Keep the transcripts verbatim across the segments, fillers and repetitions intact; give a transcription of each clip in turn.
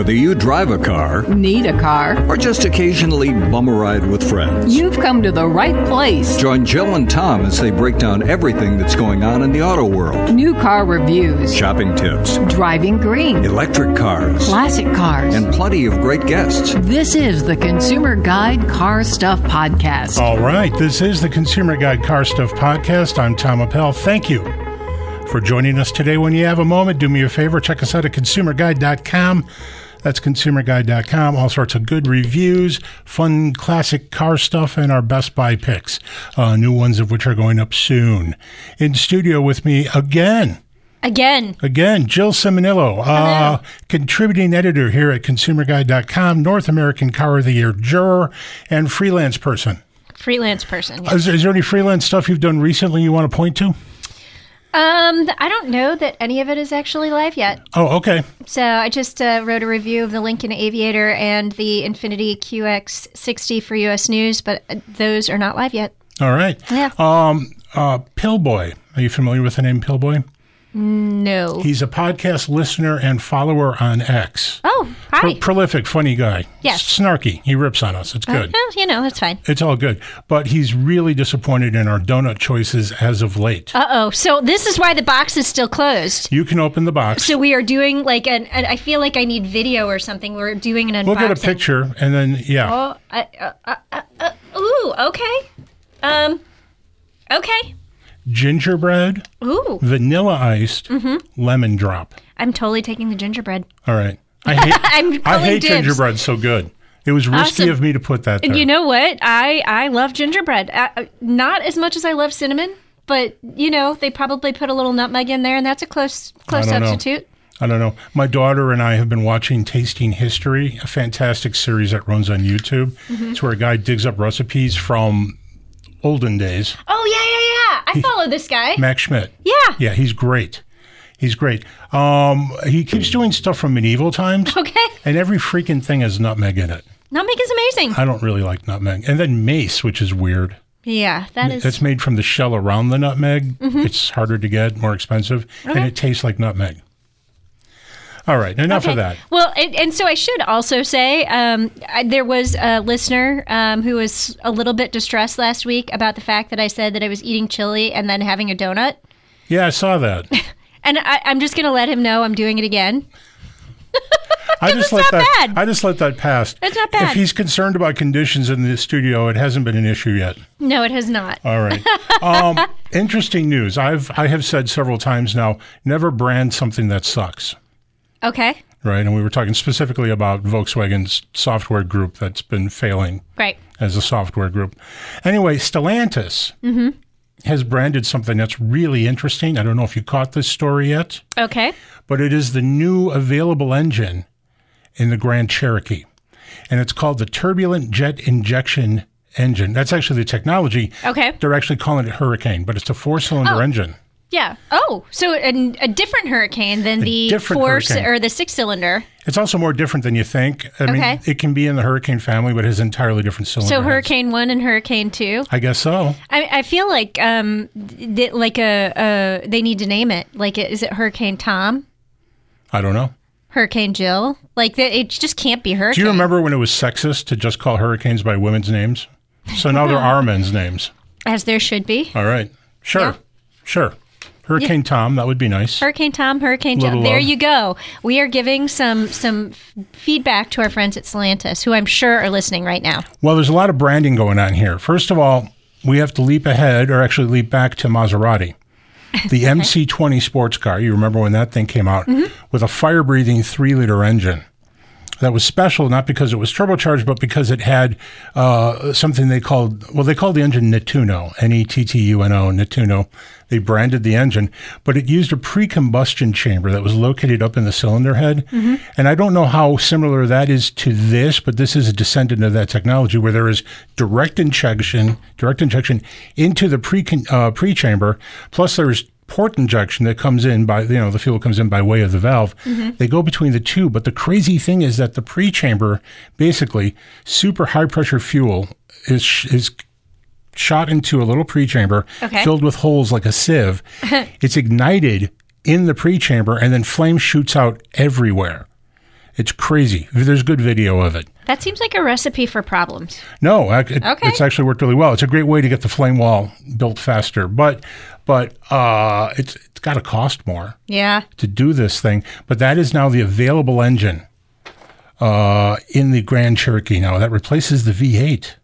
Whether you drive a car, need a car, or just occasionally bum a ride with friends, you've come to the right place. Join Jill and Tom as they break down everything that's going on in the auto world. New car reviews, shopping tips, driving green, electric cars, classic cars, and plenty of great guests. This is the Consumer Guide Car Stuff Podcast. All right, this is the Consumer Guide Car Stuff Podcast. I'm Tom Appel. Thank you for joining us today. When you have a moment, do me a favor, check us out at consumer guide dot com. That's consumer guide dot com. All sorts of good reviews, fun classic car stuff, and our Best Buy picks, uh, new ones of which are going up soon. In studio with me again. Again. Again, Jill Ciminillo, uh, contributing editor here at consumer guide dot com, North American Car of the Year juror, and freelance person. Freelance person, yes. Is, is there any freelance stuff you've done recently you want to point to? Um, I don't know that any of it is actually live yet. Oh, okay. So I just uh, wrote a review of the Lincoln Aviator and the Infiniti Q X sixty for U S News, but those are not live yet. All right. Yeah. Um, uh, Pillboy. Are you familiar with the name Pillboy? No. He's a podcast listener and follower on X. Oh, hi. Pro- prolific, funny guy. Yes. Snarky. He rips on us. It's good. Uh, well, you know, that's fine. It's all good. But he's really disappointed in our donut choices as of late. Uh-oh. So this is why the box is still closed. You can open the box. So we are doing like an, an I feel like I need video or something. We're doing an unboxing. We'll get a picture and then, yeah. Oh, I, uh, uh, uh, uh, ooh, okay. Um, okay. Gingerbread, ooh, vanilla iced, mm-hmm. lemon drop. I'm totally taking the gingerbread. All right. I hate, I'm I hate dibs. gingerbread so good. It was risky Awesome. of me to put that there. And you know what? I, I love gingerbread. Uh, not as much as I love cinnamon, but, you know, they probably put a little nutmeg in there, and that's a close close I don't substitute. Know. I don't know. My daughter and I have been watching Tasting History, a fantastic series that runs on YouTube. Mm-hmm. It's where a guy digs up recipes from olden days. Oh, yeah, yeah, yeah. I he, follow this guy. Max Schmidt. Yeah. Yeah, he's great. He's great. Um, he keeps doing stuff from medieval times. Okay. And every freaking thing has nutmeg in it. Nutmeg is amazing. I don't really like nutmeg. And then mace, which is weird. Yeah, that is. That's made from the shell around the nutmeg. Mm-hmm. It's harder to get, more expensive, okay. and it tastes like nutmeg. All right, enough okay. of that. Well, and, and so I should also say um, I, there was a listener um, who was a little bit distressed last week about the fact that I said that I was eating chili and then having a donut. Yeah, I saw that. And I, I'm just going to let him know I'm doing it again. I just it's let not that. bad. I just let that pass. It's not bad. If he's concerned about conditions in the studio, it hasn't been an issue yet. No, it has not. All right. Um, interesting news. I've I have said several times now, never brand something that sucks. Okay. Right, and we were talking specifically about Volkswagen's software group that's been failing right. as a software group. Anyway, Stellantis mm-hmm. has branded something that's really interesting. I don't know if you caught this story yet. Okay. But it is the new available engine in the Grand Cherokee. And it's called the Turbulent Jet Injection Engine. That's actually the technology. Okay. They're actually calling it Hurricane, but it's a four-cylinder oh. engine. Yeah. Oh, so a, a different Hurricane than A the four hurricane. or the six-cylinder. It's also more different than you think. I okay. mean, it can be in the Hurricane family, but it has entirely different cylinders. So Hurricane one and Hurricane two. I guess so. I, I feel like um, th- like a, a they need to name it. Like, is it Hurricane Tom? I don't know. Hurricane Jill? Like, the, it just can't be Hurricane. Do you remember when it was sexist to just call hurricanes by women's names? So now there are men's names. As there should be. All right. Sure. Yeah. Sure. Hurricane yeah. Tom, that would be nice. Hurricane Tom, Hurricane Jill. There you go. We are giving some some f- feedback to our friends at Stellantis, who I'm sure are listening right now. Well, there's a lot of branding going on here. First of all, we have to leap ahead, or actually leap back to Maserati. The okay. M C twenty sports car, you remember when that thing came out, mm-hmm. with a fire-breathing three-liter engine. That was special, not because it was turbocharged, but because it had uh, something they called, well, they called the engine Nettuno, N E T T U N O, Nettuno. They branded the engine, but it used a pre-combustion chamber that was located up in the cylinder head. Mm-hmm. And I don't know how similar that is to this, but this is a descendant of that technology where there is direct injection, direct injection into the pre uh, pre-chamber, plus there's port injection that comes in by, you know, the fuel comes in by way of the valve. Mm-hmm. They go between the two. But the crazy thing is that the pre-chamber, basically, super high pressure fuel is is shot into a little pre-chamber okay. filled with holes like a sieve. It's ignited in the pre-chamber, and then flame shoots out everywhere. It's crazy. There's good video of it. That seems like a recipe for problems. No, it, Okay. it's actually worked really well. It's a great way to get the flame wall built faster, but but uh, it's it's got to cost more Yeah. to do this thing. But that is now the available engine uh, in the Grand Cherokee now. That replaces the V eight.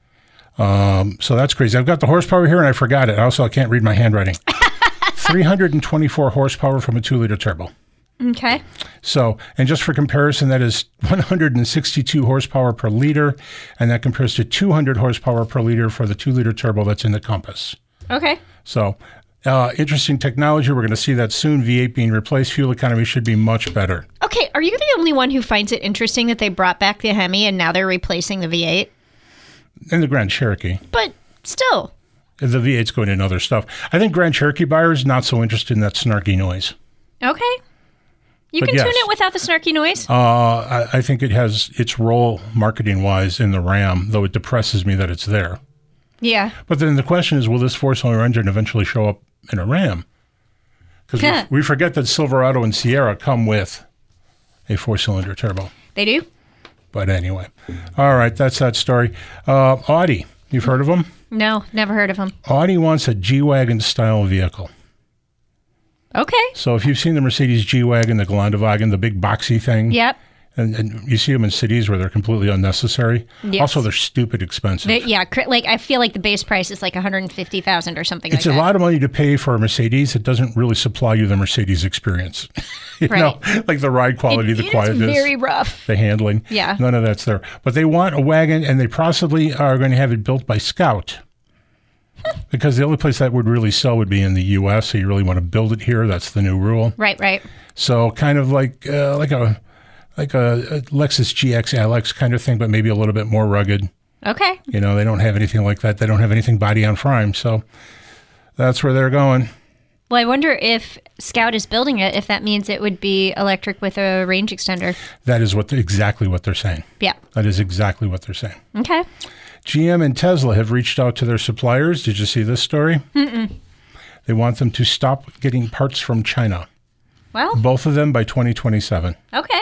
Um, so that's crazy. I've got the horsepower here, and I forgot it. Also, I can't read my handwriting. three hundred twenty-four horsepower from a two-liter turbo. Okay. So, and just for comparison, that is one hundred sixty-two horsepower per liter, and that compares to two hundred horsepower per liter for the two-liter turbo that's in the Compass. Okay. So, uh, interesting technology. We're going to see that soon. V eight being replaced. Fuel economy should be much better. Okay. Are you the only one who finds it interesting that they brought back the Hemi and now they're replacing the V eight? In the Grand Cherokee. But still. The V eight's going in other stuff. I think Grand Cherokee buyers not so interested in that snarky noise. Okay. You But can yes. tune it without the snarky noise. Uh, I, I think it has its role marketing-wise in the Ram, though it depresses me that it's there. Yeah. But then the question is, will this four-cylinder engine eventually show up in a Ram? Because Yeah. we, we forget that Silverado and Sierra come with a four-cylinder turbo. They do? But anyway. All right, that's that story. Uh, Audi, you've heard of them? No, never heard of them. Audi wants a G-Wagon style vehicle. Okay. So if you've seen the Mercedes G-Wagon, the Geländewagen, the big boxy thing, Yep. and, and you see them in cities where they're completely unnecessary. Yes. Also, they're stupid expensive. They, yeah, cr- like I feel like the base price is like one hundred fifty thousand dollars or something It's like a that. lot of money to pay for a Mercedes that doesn't really supply you the Mercedes experience. you Right. know, like the ride quality, It- the it is quietness, very rough. the handling. Yeah. None of that's there. But they want a wagon, and they possibly are going to have it built by Scout. Because the only place that would really sell would be in the U S, so you really want to build it here. That's the new rule. Right, right. So kind of like uh, like a like a, a Lexus G X L X kind of thing, but maybe a little bit more rugged. Okay. You know, they don't have anything like that. They don't have anything body on frame. So that's where they're going. Well, I wonder if Scout is building it, if that means it would be electric with a range extender. That is what exactly what they're saying. Yeah. That is exactly what they're saying. Okay. G M and Tesla have reached out to their suppliers. Did you see this story? Mm-mm. They want them to stop getting parts from China. Well, Both of them by twenty twenty-seven. okay.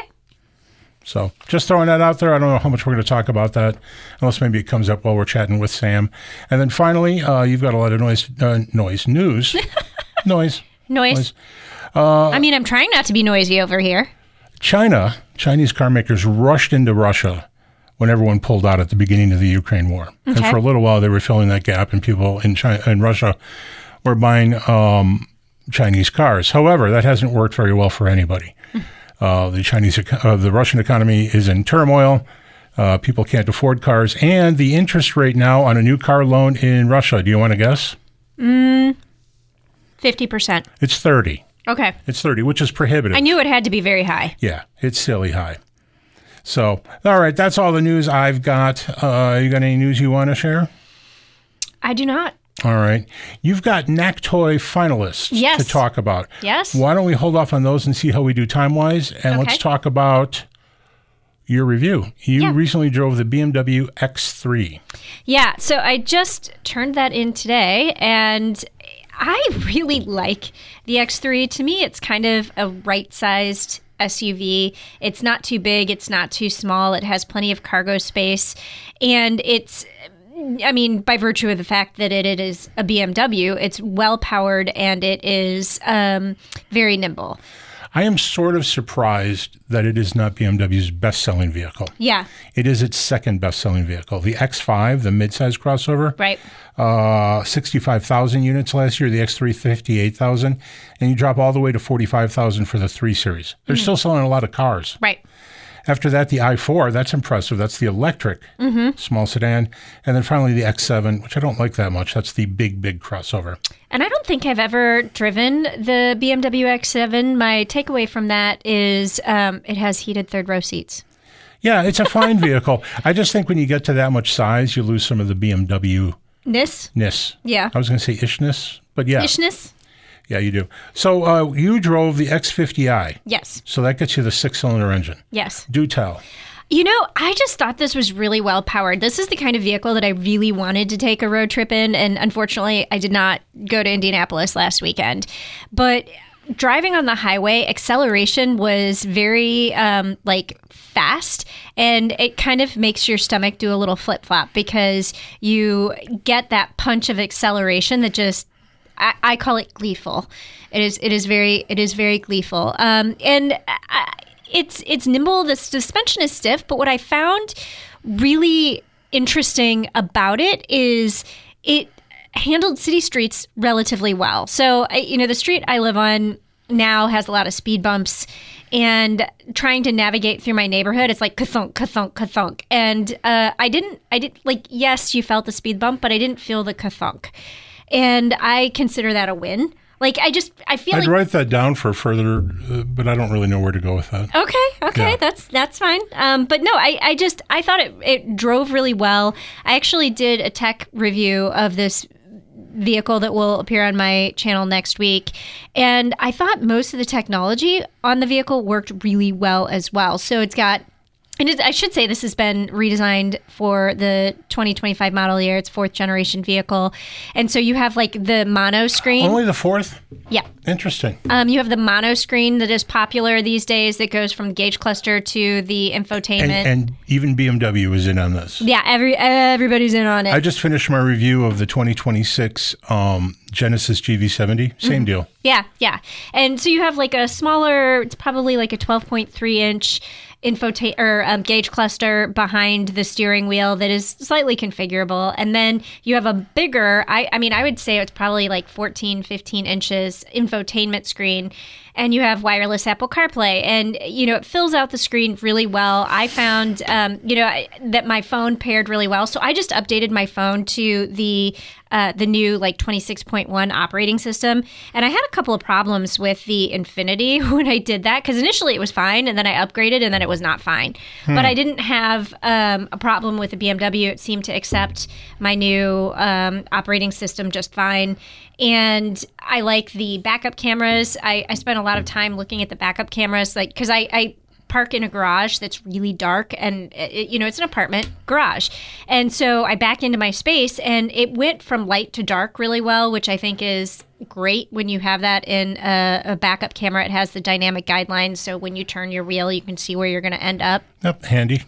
So just throwing that out there. I don't know how much we're going to talk about that, unless maybe it comes up while we're chatting with Sam. And then finally, uh, you've got a lot of noise, uh, noise, news, noise, Noise. Uh, I mean, I'm trying not to be noisy over here. China, Chinese car makers rushed into Russia when everyone pulled out at the beginning of the Ukraine war. And Okay. for a little while, they were filling that gap, and people in China, in Russia were buying um, Chinese cars. However, that hasn't worked very well for anybody. Uh, the Chinese, eco- uh, the Russian economy is in turmoil. Uh, people can't afford cars, and the interest rate now on a new car loan in Russia. Do you want to guess? fifty percent. It's thirty. Okay. It's thirty, which is prohibitive. I knew it had to be very high. Yeah, it's silly high. So, all right, that's all the news I've got. Uh, you got any news you want to share? I do not. All right. You've got NACTOY finalists Yes. to talk about. Yes. Why don't we hold off on those and see how we do time-wise? And let's Okay. talk about your review. You Yeah. recently drove the B M W X three. Yeah, so I just turned that in today, and I really like the X three. To me, it's kind of a right-sized S U V. It's not too big. It's not too small. It has plenty of cargo space, and it's, I mean, by virtue of the fact that it, it is a B M W, it's well-powered, and it is um, very nimble. I am sort of surprised that it is not B M W's best-selling vehicle. Yeah, It is its second best-selling vehicle. The X five, the midsize crossover, right. uh, sixty-five thousand units last year. The X three, fifty-eight thousand. And you drop all the way to forty-five thousand for the three Series. They're still selling a lot of cars. Right. After that, the i four, that's impressive. That's the electric small sedan. And then finally, the X seven, which I don't like that much. That's the big, big crossover. And I don't think I've ever driven the B M W X seven. My takeaway from that is um, it has heated third row seats. Yeah, it's a fine vehicle. I just think when you get to that much size, you lose some of the B M W-ness. Nis? Yeah. I was going to say ishness, but yeah. Ishness? Yeah, you do. So uh, you drove the X fifty i. Yes. So that gets you the six-cylinder engine. Yes. Do tell. You know, I just thought this was really well powered. This is the kind of vehicle that I really wanted to take a road trip in. And unfortunately, I did not go to Indianapolis last weekend. But driving on the highway, acceleration was very um, like fast, and it kind of makes your stomach do a little flip flop because you get that punch of acceleration that just I, I call it gleeful. It is it is very it is very gleeful, um, and I, it's it's nimble. The suspension is stiff, but what I found really interesting about it is it handled city streets relatively well. So, you know, the street I live on now has a lot of speed bumps, and trying to navigate through my neighborhood, it's like ka-thunk, ka-thunk, ka-thunk. And uh, I didn't, I did like, yes, you felt the speed bump, but I didn't feel the ka-thunk. And I consider that a win. Like, I just, I feel I'd like... write that down for further, uh, but I don't really know where to go with that. Okay, okay, Yeah. that's that's fine. Um, but no, I, I just, I thought it, it drove really well. I actually did a tech review of this vehicle that will appear on my channel next week, and I thought most of the technology on the vehicle worked really well as well. So it's got... And it, I should say this has been redesigned for the twenty twenty-five model year. It's fourth generation vehicle. And so you have like the mono screen. Only the fourth? Yeah. Interesting. Um, you have the mono screen that is popular these days that goes from the gauge cluster to the infotainment. And, and even B M W is in on this. Yeah, every everybody's in on it. I just finished my review of the twenty twenty-six um, Genesis G V seventy. Same mm-hmm. deal. Yeah, yeah. And so you have like a smaller, it's probably like a twelve point three inch infota- or um, gauge cluster behind the steering wheel that is slightly configurable. And then you have a bigger, I, I mean, I would say it's probably like fourteen, fifteen inches infotainment screen. And you have wireless Apple CarPlay. And, you know, it fills out the screen really well. I found, um, you know, I, that my phone paired really well. So I just updated my phone to the uh, the new, like, twenty-six point one operating system. And I had a couple of problems with the Infinity when I did that. Because initially it was fine, and then I upgraded, and then it was not fine. Hmm. But I didn't have um, a problem with the B M W. It seemed to accept my new um, operating system just fine. And I like the backup cameras. I, I spent a lot of time looking at the backup cameras, like because I, I park in a garage that's really dark, and it, you know it's an apartment garage, and so I back into my space, and it went from light to dark really well, which I think is great when you have that in a, a backup camera. It has the dynamic guidelines, so when you turn your wheel, you can see where you're going to end up. Yep, handy.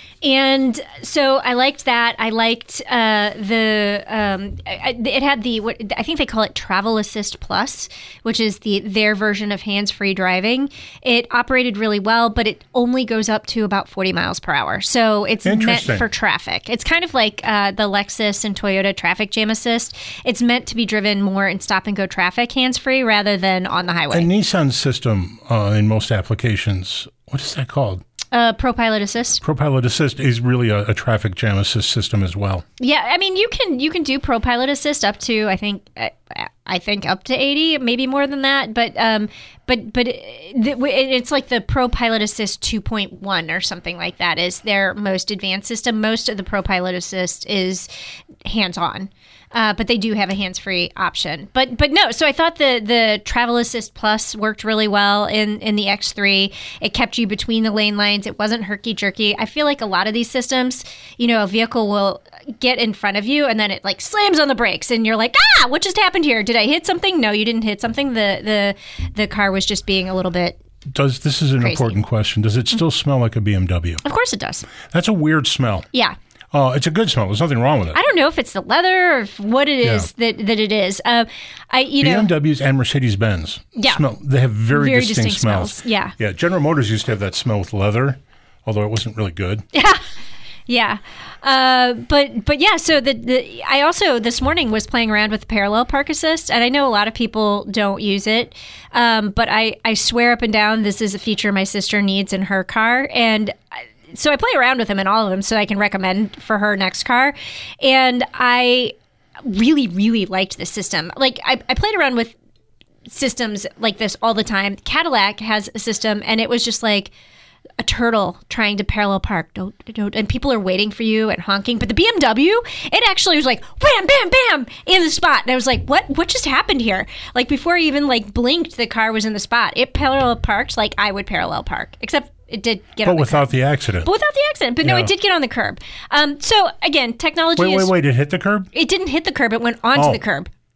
And so I liked that. I liked uh, the um, I, it had the what I think they call it Travel Assist Plus, which is the their version of hands-free driving. It operated really well, but it only goes up to about forty miles per hour. So it's meant for traffic. It's kind of like uh, the Lexus and Toyota Traffic Jam Assist. It's meant to be driven more in stop-and-go traffic hands-free rather than on the highway. And Nissan's system uh, in most applications, what is that called? Uh, ProPilot Assist. ProPilot Assist is really a, a traffic jam assist system as well. Yeah, I mean you can you can do ProPilot Assist up to I think I, I think up to eighty, maybe more than that. But um, but but it, it's like the ProPilot Assist two point one or something like that is their most advanced system. Most of the ProPilot Assist is hands-on. Uh, but they do have a hands-free option. But but no, so I thought the the Travel Assist Plus worked really well in, in the X three. It kept you between the lane lines. It wasn't herky-jerky. I feel like a lot of these systems, you know, a vehicle will get in front of you and then it like slams on the brakes and you're like, ah, what just happened here? Did I hit something? No, you didn't hit something. The the the car was just being a little bit Does this is an crazy. important question. Does it still smell like a B M W? Of course it does. That's a weird smell. Yeah. Oh, it's a good smell. There's nothing wrong with it. I don't know if it's the leather or if what it is yeah. that, that it is. Uh, I you B M know Ws and Mercedes-Benz yeah. smell. They have very, very distinct, distinct smells. smells. Yeah. Yeah. General Motors used to have that smell with leather, although it wasn't really good. Yeah. Yeah. Uh, but but yeah, so the, the I also this morning was playing around with the Parallel Park Assist, and I know a lot of people don't use it, um, but I, I swear up and down this is a feature my sister needs in her car, and I, so I play around with them in all of them so I can recommend for her next car. And I really, really liked this system. Like, I, I played around with systems like this all the time. Cadillac has a system, and it was just like a turtle trying to parallel park. Don't, don't, and people are waiting for you and honking. But the B M W, it actually was like, wham, bam, bam, in the spot. And I was like, what What just happened here? Like, before I even, like, blinked, the car was in the spot. It parallel parked like I would parallel park, except it did get but on the without curb. the accident. But without the accident. But no, Yeah. it did get on the curb. Um, so, again, technology Wait, is... wait, wait. It hit the curb? It didn't hit the curb. It went onto Oh. the curb.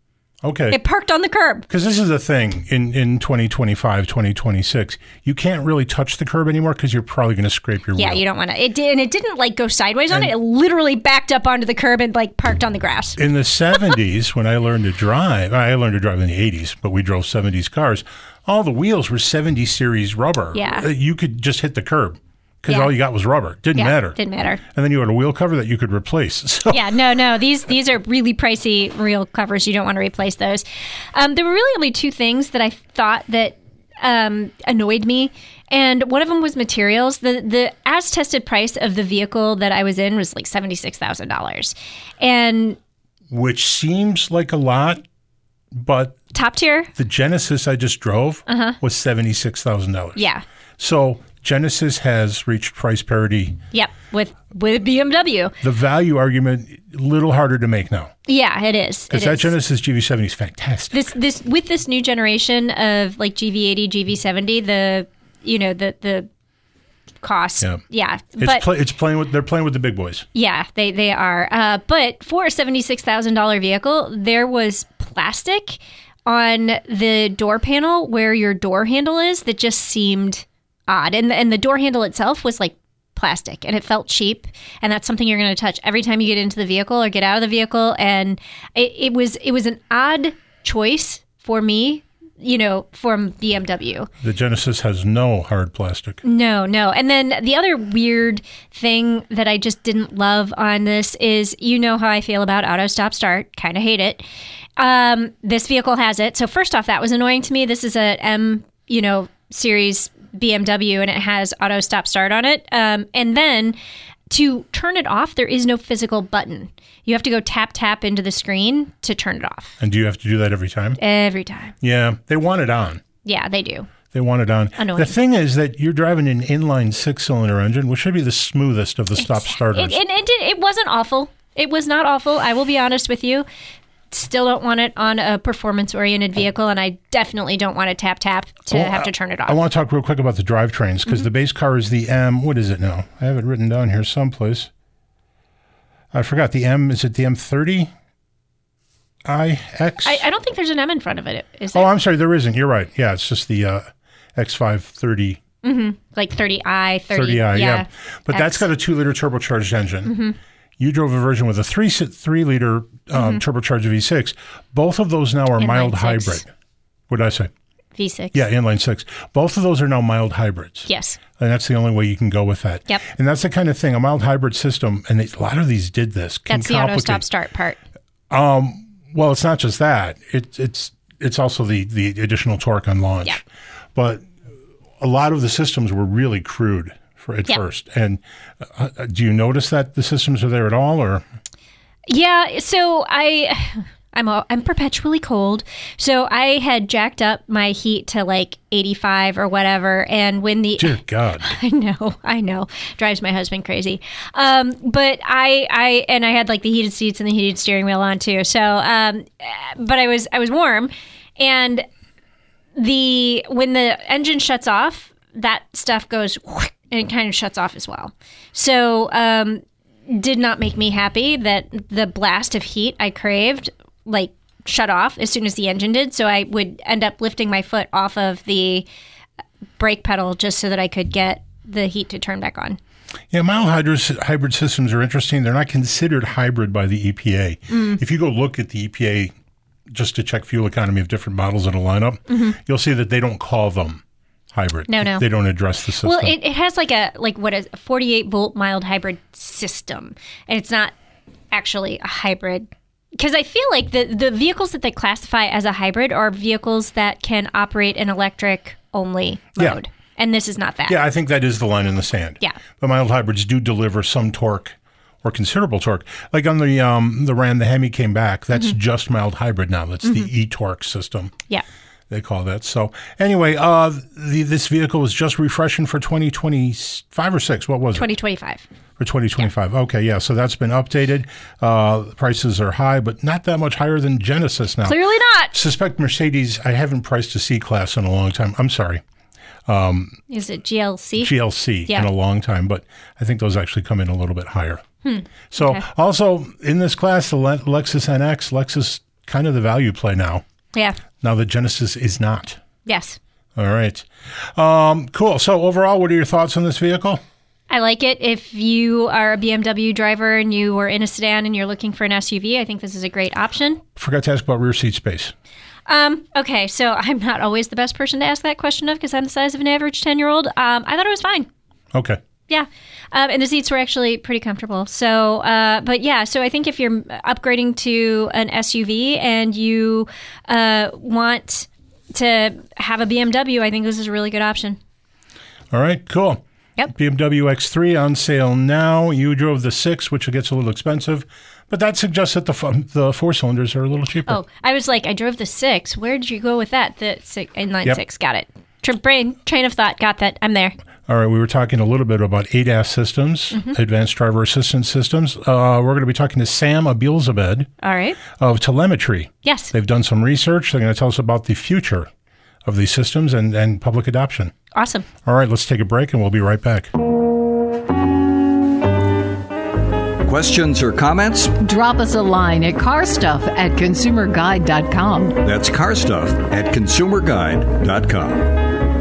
Okay. It parked on the curb. Because this is the thing in, in twenty twenty-five, twenty twenty-six, you can't really touch the curb anymore because you're probably going to scrape your Yeah, wheel. you don't want to. It did, and it didn't like go sideways on it. It literally backed up onto the curb and like parked on the grass. In the seventies, when I learned to drive, I learned to drive in the eighties, but we drove seventies cars. All the wheels were seventy series rubber. Yeah. You could just hit the curb because Yeah. all you got was rubber. Didn't Yeah, matter. didn't matter. And then you had a wheel cover that you could replace. So Yeah, no, no. These these are really pricey real covers. You don't want to replace those. Um, there were really only two things that I thought that um, annoyed me, and one of them was materials. The the as tested price of the vehicle that I was in was like seventy six thousand dollars, and which seems like a lot, but top tier. the Genesis I just drove Uh-huh. was seventy-six thousand dollars. Yeah. So Genesis has reached price parity. Yep. With with B M W. The value argument, a little harder to make now. Yeah, it is. Because It that is. Genesis G V seventy is fantastic. This this with this new generation of like G V eighty, G V seventy, the you know the the cost. Yeah. Yeah. It's, But play, it's playing with, they're playing with the big boys. yeah, they they are. Uh, but for a seventy-six thousand dollars vehicle, there was plastic on the door panel where your door handle is that just seemed odd. And the, and the door handle itself was like plastic and it felt cheap. And that's something you're going to touch every time you get into the vehicle or get out of the vehicle. And it, it was it was an odd choice for me, you know, from B M W. The Genesis has no hard plastic. No, no. And then the other weird thing that I just didn't love on this is, you know how I feel about auto stop start. Kind of hate it. Um, this vehicle has it. So first off, that was annoying to me. This is a M, you know, series B M W, and it has auto stop start on it. Um, and then to turn it off, there is no physical button. You have to go tap, tap into the screen to turn it off. And do you have to do that every time? Every time. Yeah, they want it on. Yeah, they do. They want it on. Annoying. The thing is that you're driving an inline six-cylinder engine, which should be the smoothest of the stop starters. It, it, it, did, it wasn't awful. It was not awful. I will be honest with you. Still don't want it on a performance-oriented vehicle, and I definitely don't want to tap tap to Well, have to turn it off. I want to talk real quick about the drivetrains because Mm-hmm. the base car is the M. What is it now? I have it written down here someplace. I forgot the M. Is it the M thirty I X? I, I don't think there's an M in front of it. Is Oh, there? I'm sorry. There isn't. You're right. Yeah, it's just the uh, X five thirty. Like thirty i, thirty, thirty i, yeah. yeah. But that's X. got a two-liter turbocharged engine. Mm-hmm. You drove a version with a three three-liter um, turbocharged V six. Both of those now are Inline mild six. hybrid. What did I say? V six. Yeah, inline six. Both of those are now mild hybrids. Yes. And that's the only way you can go with that. Yep. And that's the kind of thing, a mild hybrid system, and they, a lot of these did this. Can That's the auto stop complicate- start part. Well, it's not just that. It, it's it's also the, the additional torque on launch. Yeah. But a lot of the systems were really crude for at Yeah. first. And uh, uh, do you notice that the systems are there at all, or? Yeah, so I I'm a, I'm perpetually cold. So I had jacked up my heat to like eighty-five or whatever, and when the Dear God. I know, I know, drives my husband crazy. Um, but I, I, and I had like the heated seats and the heated steering wheel on too. So, um, but I was, I was warm, and the when the engine shuts off, that stuff goes and it kind of shuts off as well. So, um, did not make me happy that the blast of heat I craved like shut off as soon as the engine did. So I would end up lifting my foot off of the brake pedal just so that I could get the heat to turn back on. Yeah, mild hybrid, hybrid systems are interesting. They're not considered hybrid by the E P A. Mm. If you go look at the E P A just to check fuel economy of different models in a lineup, you'll see that they don't call them hybrid. Mm-hmm. No, no. They don't address the system. Well, it, it has like a like what is a forty-eight volt mild hybrid system, and it's not actually a hybrid. Because I feel like the the vehicles that they classify as a hybrid are vehicles that can operate in electric only Yeah. mode, and this is not that. Yeah, I think that is the line in the sand. Yeah. But mild hybrids do deliver some torque or considerable torque. Like on the um, the Ram, the Hemi came back. That's Mm-hmm. just mild hybrid now. That's the e-torque system. Yeah. They call that. So anyway, uh, the, this vehicle was just refreshing for twenty twenty-five or six. What was it? twenty twenty-five. For twenty twenty-five. Okay, yeah. So that's been updated. Uh, the prices are high, but not that much higher than Genesis now. Clearly not. Suspect Mercedes, I haven't priced a C-Class in a long time. I'm sorry. Is it G L C? G L C Yeah. in a long time, but I think those actually come in a little bit higher. Hmm. So Okay. also in this class, the Le- Lexus N X, Lexus kind of the value play now. Yeah. Now the Genesis is not. Yes. All right. Um, cool. So overall, what are your thoughts on this vehicle? I like it. If you are a B M W driver and you are in a sedan and you're looking for an S U V, I think this is a great option. Forgot to ask about rear seat space. Um, okay, so I'm not always the best person to ask that question of because I'm the size of an average ten-year-old. Um, I thought it was fine. Okay. Yeah. Um, and the seats were actually pretty comfortable. So, uh, but yeah, so I think if you're upgrading to an S U V and you uh, want to have a B M W, I think this is a really good option. All right, cool. Yep. B M W X three on sale now. You drove the six, which gets a little expensive, but that suggests that the f- the four cylinders are a little cheaper. Oh, I was like, I drove the six. Where did you go with that? The six, inline Yep. six. Got it. Tr- brain, train of thought. Got that. I'm there. All right, we were talking a little bit about A D A S systems, Mm-hmm. advanced driver assistance systems. Uh, we're going to be talking to Sam Abilzabed All right. of Telemetry. Yes. They've done some research. They're going to tell us about the future of these systems and, and public adoption. Awesome. All right, let's take a break and we'll be right back. Questions or comments? Drop us a line at carstuff at consumer guide dot com. That's carstuff at consumer guide dot com.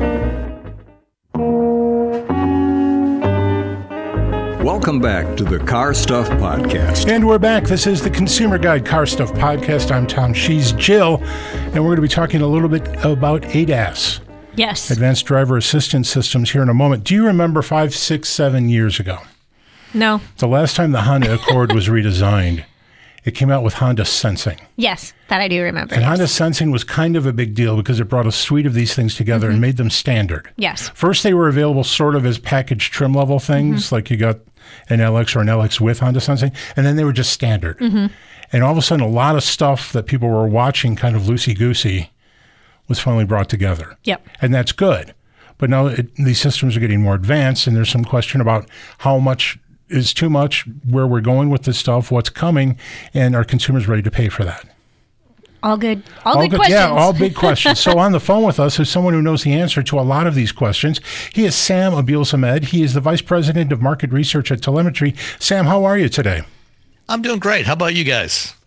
Welcome back to the Car Stuff Podcast. And we're back. This is the Consumer Guide Car Stuff Podcast. I'm Tom. She's Jill. And we're going to be talking a little bit about A D A S, Yes. Advanced Driver Assistance Systems, here in a moment. Do you remember five, six, seven years ago, No. the last time the Honda Accord was redesigned? It came out with Honda Sensing. Yes. That I do remember. And yes. Honda Sensing was kind of a big deal because it brought a suite of these things together and made them standard. Yes. First, they were available sort of as package trim level things, like you got an L X or an L X with Honda Sensing, and then they were just standard. And all of a sudden, a lot of stuff that people were watching kind of loosey-goosey was finally brought together. Yep. And that's good. But now it, these systems are getting more advanced, and there's some question about how much is too much, where we're going with this stuff, what's coming, and are consumers ready to pay for that? All good. All, good, questions. Yeah, all big questions. So on the phone with us is someone who knows the answer to a lot of these questions. He is Sam Abilzabed. He is the Vice President of Market Research at Telemetry. Sam, how are you today? I'm doing great. How about you guys?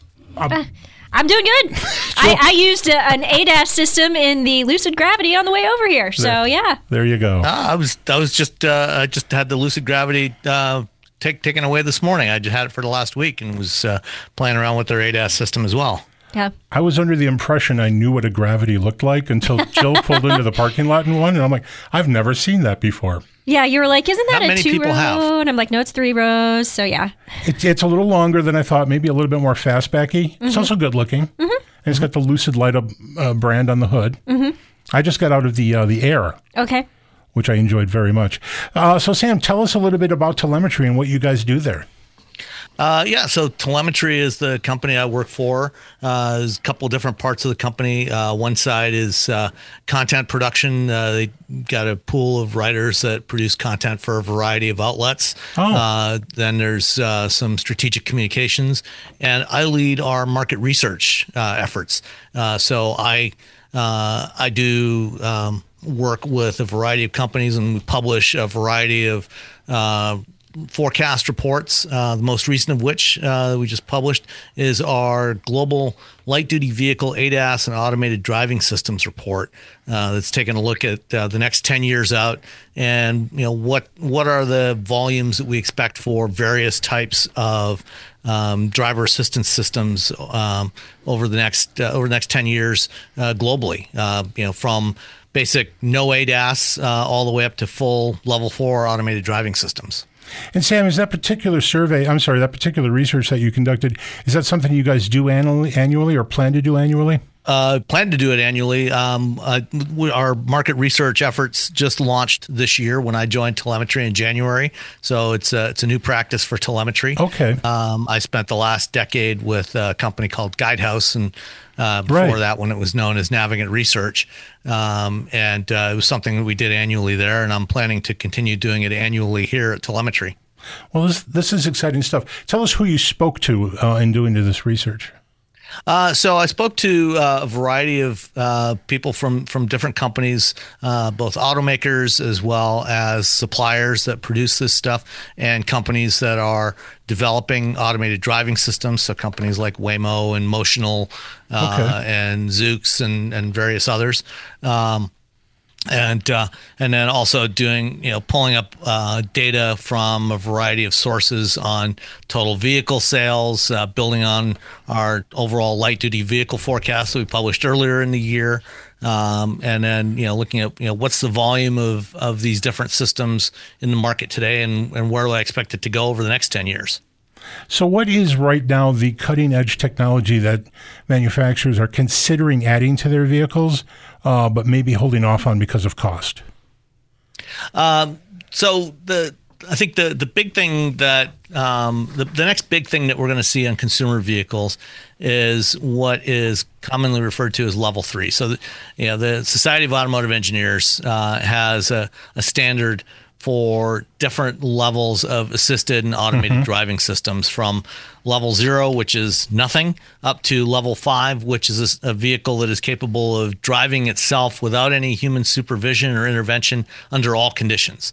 I'm doing good. I, I used a, an A D A S system in the Lucid Gravity on the way over here. So, There. yeah. There you go. Uh, I was I was just uh, I just had the Lucid Gravity uh, take, taken away this morning. I just had it for the last week and was uh, playing around with their A D A S system as well. Yeah. I was under the impression I knew what a Gravity looked like until Jill pulled into the parking lot in one, and I'm like, I've never seen that before. Yeah, you were like, isn't that Not a many two people row? have. And I'm like, no, it's three rows. So, yeah. It, it's a little longer than I thought, maybe a little bit more fastbacky. It's also good looking. And it's got the Lucid Light Up uh, brand on the hood. I just got out of the uh, the Air, Okay. which I enjoyed very much. Uh, so, Sam, tell us a little bit about Telemetry and what you guys do there. Uh, yeah, so Telemetry is the company I work for. Uh, there's a couple different parts of the company. Uh, one side is uh, content production. Uh, they got a pool of writers that produce content for a variety of outlets. Oh. Uh, then there's uh, some strategic communications, and I lead our market research uh, efforts. Uh, so I uh, I do um, work with a variety of companies, and we publish a variety of uh, forecast reports, uh, the most recent of which uh, we just published is our global light-duty vehicle A D A S and automated driving systems report uh, that's taking a look at uh, the next ten years out and you know what what are the volumes that we expect for various types of um, driver assistance systems um, over the next uh, over the next ten years uh, globally. Uh, you know from basic no A D A S uh, all the way up to full level four automated driving systems. And Sam, is that particular survey, I'm sorry, that particular research that you conducted, is that something you guys do annually, annually or plan to do annually? Uh, plan to do it annually. Um, uh, we, our market research efforts just launched this year when I joined Telemetry in January. So it's a, it's a new practice for Telemetry. Okay. Um, I spent the last decade with a company called Guidehouse, and uh, before Right. that, when it was known as Navigant Research. Um, and uh, it was something that we did annually there, and I'm planning to continue doing it annually here at Telemetry. Well, this, this is exciting stuff. Tell us who you spoke to uh, in doing this research. Uh, so I spoke to uh, a variety of uh, people from, from different companies, uh, both automakers as well as suppliers that produce this stuff, and companies that are developing automated driving systems. So companies like Waymo and Motional uh, okay. and Zoox and, and various others. Um, And uh, and then also doing, you know, pulling up uh, data from a variety of sources on total vehicle sales, uh, building on our overall light duty vehicle forecast that we published earlier in the year, um, and then, you know, looking at, you know, what's the volume of, of these different systems in the market today, and, and where do I expect it to go over the next ten years. So what is right now the cutting edge technology that manufacturers are considering adding to their vehicles, uh, but maybe holding off on because of cost? Um, so the I think the the big thing that um, the, the next big thing that we're going to see on consumer vehicles is what is commonly referred to as level three. So, the, you know, the Society of Automotive Engineers uh, has a, a standard for different levels of assisted and automated mm-hmm. driving systems, from level zero, which is nothing, up to level five, which is a, a vehicle that is capable of driving itself without any human supervision or intervention under all conditions.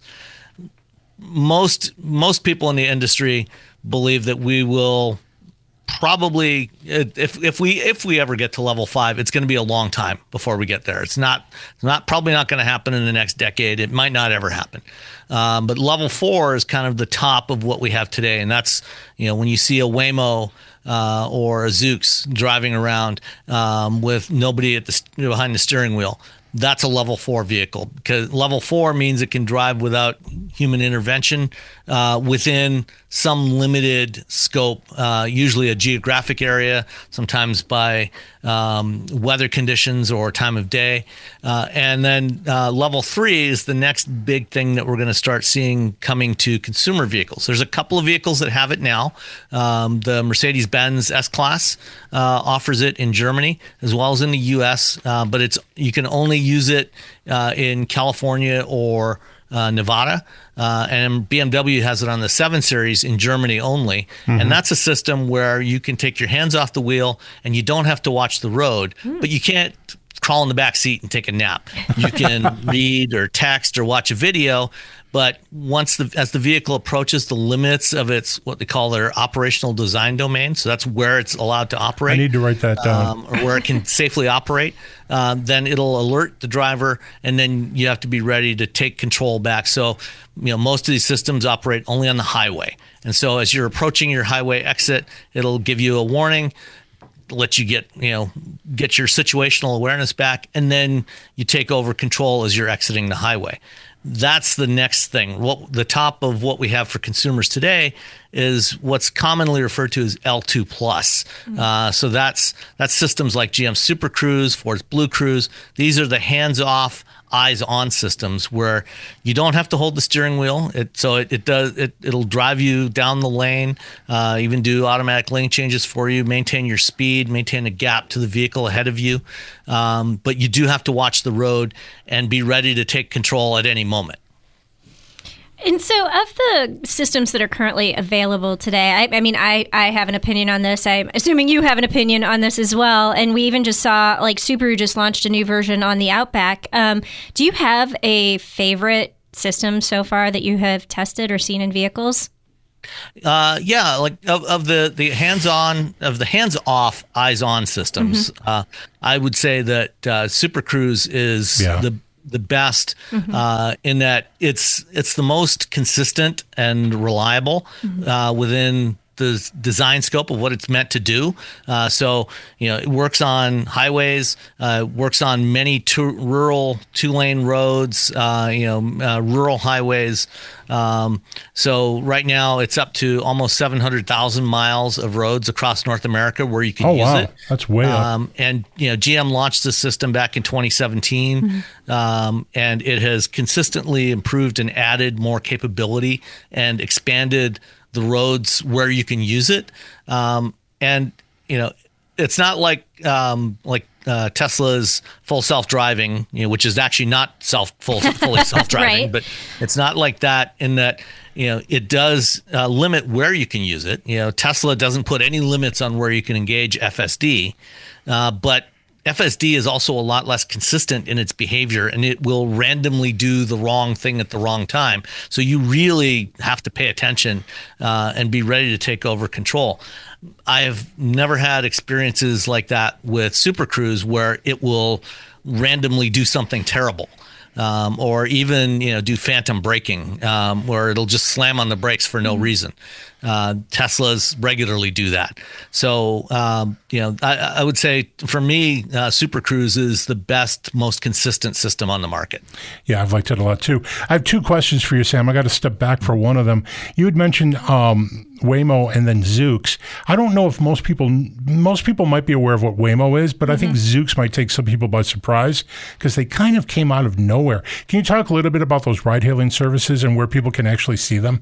Most most people in the industry believe that we will probably, if if we if we ever get to level five, it's going to be a long time before we get there. It's not it's not probably not going to happen in the next decade. It might not ever happen. Um, but level four is kind of the top of what we have today, and that's, you know, when you see a Waymo uh, or a Zoox driving around um, with nobody at the behind the steering wheel. That's a level four vehicle, because level four means it can drive without human intervention uh, within some limited scope, uh, usually a geographic area, sometimes by um, weather conditions or time of day. Uh, and then uh, level three is the next big thing that we're going to start seeing coming to consumer vehicles. There's a couple of vehicles that have it now. Um, the Mercedes-Benz S-Class uh, offers it in Germany as well as in the U S, uh, but it's you can only use it uh, in California or uh, Nevada. Uh, and B M W has it on the seven series in Germany only. Mm-hmm. And that's a system where you can take your hands off the wheel and you don't have to watch the road, mm. but you can't crawl in the back seat and take a nap. You can read or text or watch a video. But once the as the vehicle approaches the limits of its what they call their operational design domain, so that's where it's allowed to operate. I need to write that down. Um, or where it can safely operate, um, then it'll alert the driver, and then you have to be ready to take control back. So, you know, most of these systems operate only on the highway, and so as you're approaching your highway exit, it'll give you a warning, let you get, you know, get your situational awareness back, and then you take over control as you're exiting the highway. That's the next thing. What the top of what we have for consumers today is what's commonly referred to as L two plus. Mm-hmm. Uh, so that's that's systems like G M Super Cruise, Ford's Blue Cruise. These are the hands-off, eyes-on systems where you don't have to hold the steering wheel. It, so it, it does it it'll drive you down the lane, uh, even do automatic lane changes for you, maintain your speed, maintain a gap to the vehicle ahead of you. Um, but you do have to watch the road and be ready to take control at any moment. And so of the systems that are currently available today, I, I mean, I, I have an opinion on this. I'm assuming you have an opinion on this as well. And we even just saw, like, Subaru just launched a new version on the Outback. Um, do you have a favorite system so far that you have tested or seen in vehicles? Uh, yeah, like of, of the, the hands-on, of the hands-off, eyes-on systems, mm-hmm. uh, I would say that uh, Super Cruise is yeah. the the best mm-hmm. uh, in that it's it's the most consistent and reliable mm-hmm. uh, within the design scope of what it's meant to do. Uh, so, you know, it works on highways, uh, works on many two, rural two-lane roads, uh, you know, uh, rural highways. Um, so right now it's up to almost seven hundred thousand miles of roads across North America where you can oh, use wow. it. That's way um, up. And, you know, G M launched the system back in twenty seventeen, mm-hmm. um, and it has consistently improved and added more capability and expanded the roads where you can use it. Um, and, you know, it's not like, um, like uh, Tesla's full self-driving, you know, which is actually not self full, fully self-driving, Right. but it's not like that in that, you know, it does uh, limit where you can use it. You know, Tesla doesn't put any limits on where you can engage F S D, uh, but F S D is also a lot less consistent in its behavior, and it will randomly do the wrong thing at the wrong time. So you really have to pay attention uh, and be ready to take over control. I have never had experiences like that with Super Cruise where it will randomly do something terrible. Um, or even, you know, do phantom braking, um, where it'll just slam on the brakes for no reason. Uh, Teslas regularly do that. So, um, you know, I, I would say for me, uh, Super Cruise is the best, most consistent system on the market. Yeah, I've liked it a lot too. I have two questions for you, Sam. I got to step back for one of them. You had mentioned um, Waymo and then Zoox. I don't know if most people most people might be aware of what Waymo is, but mm-hmm. I think Zoox might take some people by surprise because they kind of came out of nowhere. Can you talk a little bit about those ride-hailing services and where people can actually see them?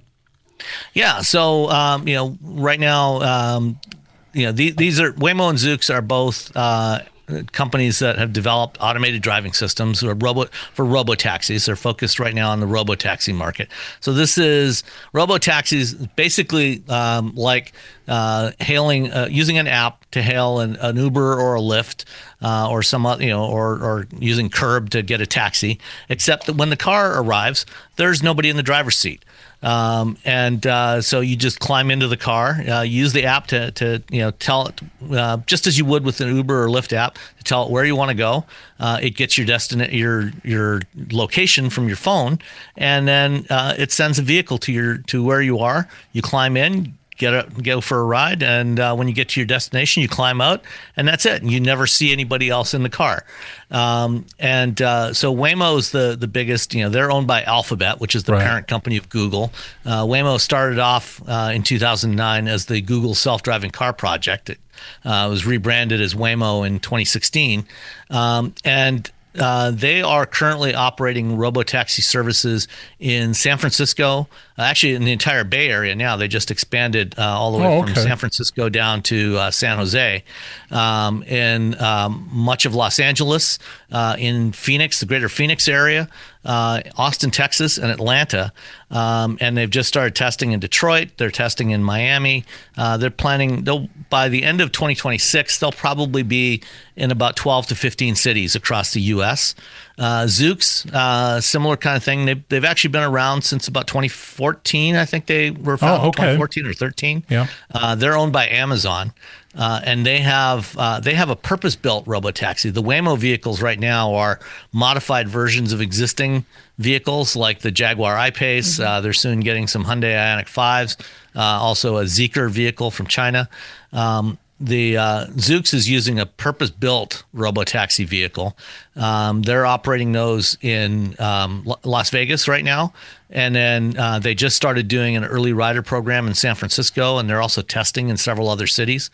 Yeah. So, um, you know, right now, um, you know, these, these are Waymo and Zoox are both uh, companies that have developed automated driving systems or robo for robo-taxis. They're focused right now on the robo-taxi market. So this is robo-taxis, basically um, like uh, hailing, uh, using an app to hail an, an Uber or a Lyft. Uh, or some, you know, or or using Curb to get a taxi, except that when the car arrives, there's nobody in the driver's seat, um, and uh, so you just climb into the car, uh, use the app to to you know tell it uh, just as you would with an Uber or Lyft app to tell it where you want to go. Uh, it gets your destination, your your location from your phone, and then uh, it sends a vehicle to your to where you are. You climb in. Get a, go for a ride, and uh, when you get to your destination, you climb out, and that's it. And you never see anybody else in the car. Um, and uh, so Waymo is the the biggest. You know, they're owned by Alphabet, which is the right. parent company of Google. Uh, Waymo started off uh, in two thousand nine as the Google self-driving car project. It uh, was rebranded as Waymo in twenty sixteen, um, and Uh, they are currently operating robotaxi services in San Francisco, uh, actually in the entire Bay Area now. They just expanded uh, all the way oh, from okay. San Francisco down to uh, San Jose, um, in um, much of Los Angeles, uh, in Phoenix, the greater Phoenix area, uh, Austin, Texas, and Atlanta. Um, and they've just started testing in Detroit. They're testing in Miami. Uh, they're planning, they'll by the end of twenty twenty-six, they'll probably be in about twelve to fifteen cities across the U S. Uh, Zoox, uh, similar kind of thing. They've, they've actually been around since about twenty fourteen. I think they were founded oh, in okay. twenty fourteen or thirteen. Yeah. Uh, they're owned by Amazon. Uh, and they have uh, they have a purpose-built robotaxi. The Waymo vehicles right now are modified versions of existing vehicles, like the Jaguar I-Pace. Mm-hmm. Uh, they're soon getting some Hyundai Ioniq fives, uh, also a Zeekr vehicle from China. Um, the uh, Zoox is using a purpose-built robotaxi vehicle. Um, they're operating those in um, L- Las Vegas right now. And then uh, they just started doing an early rider program in San Francisco, and they're also testing in several other cities.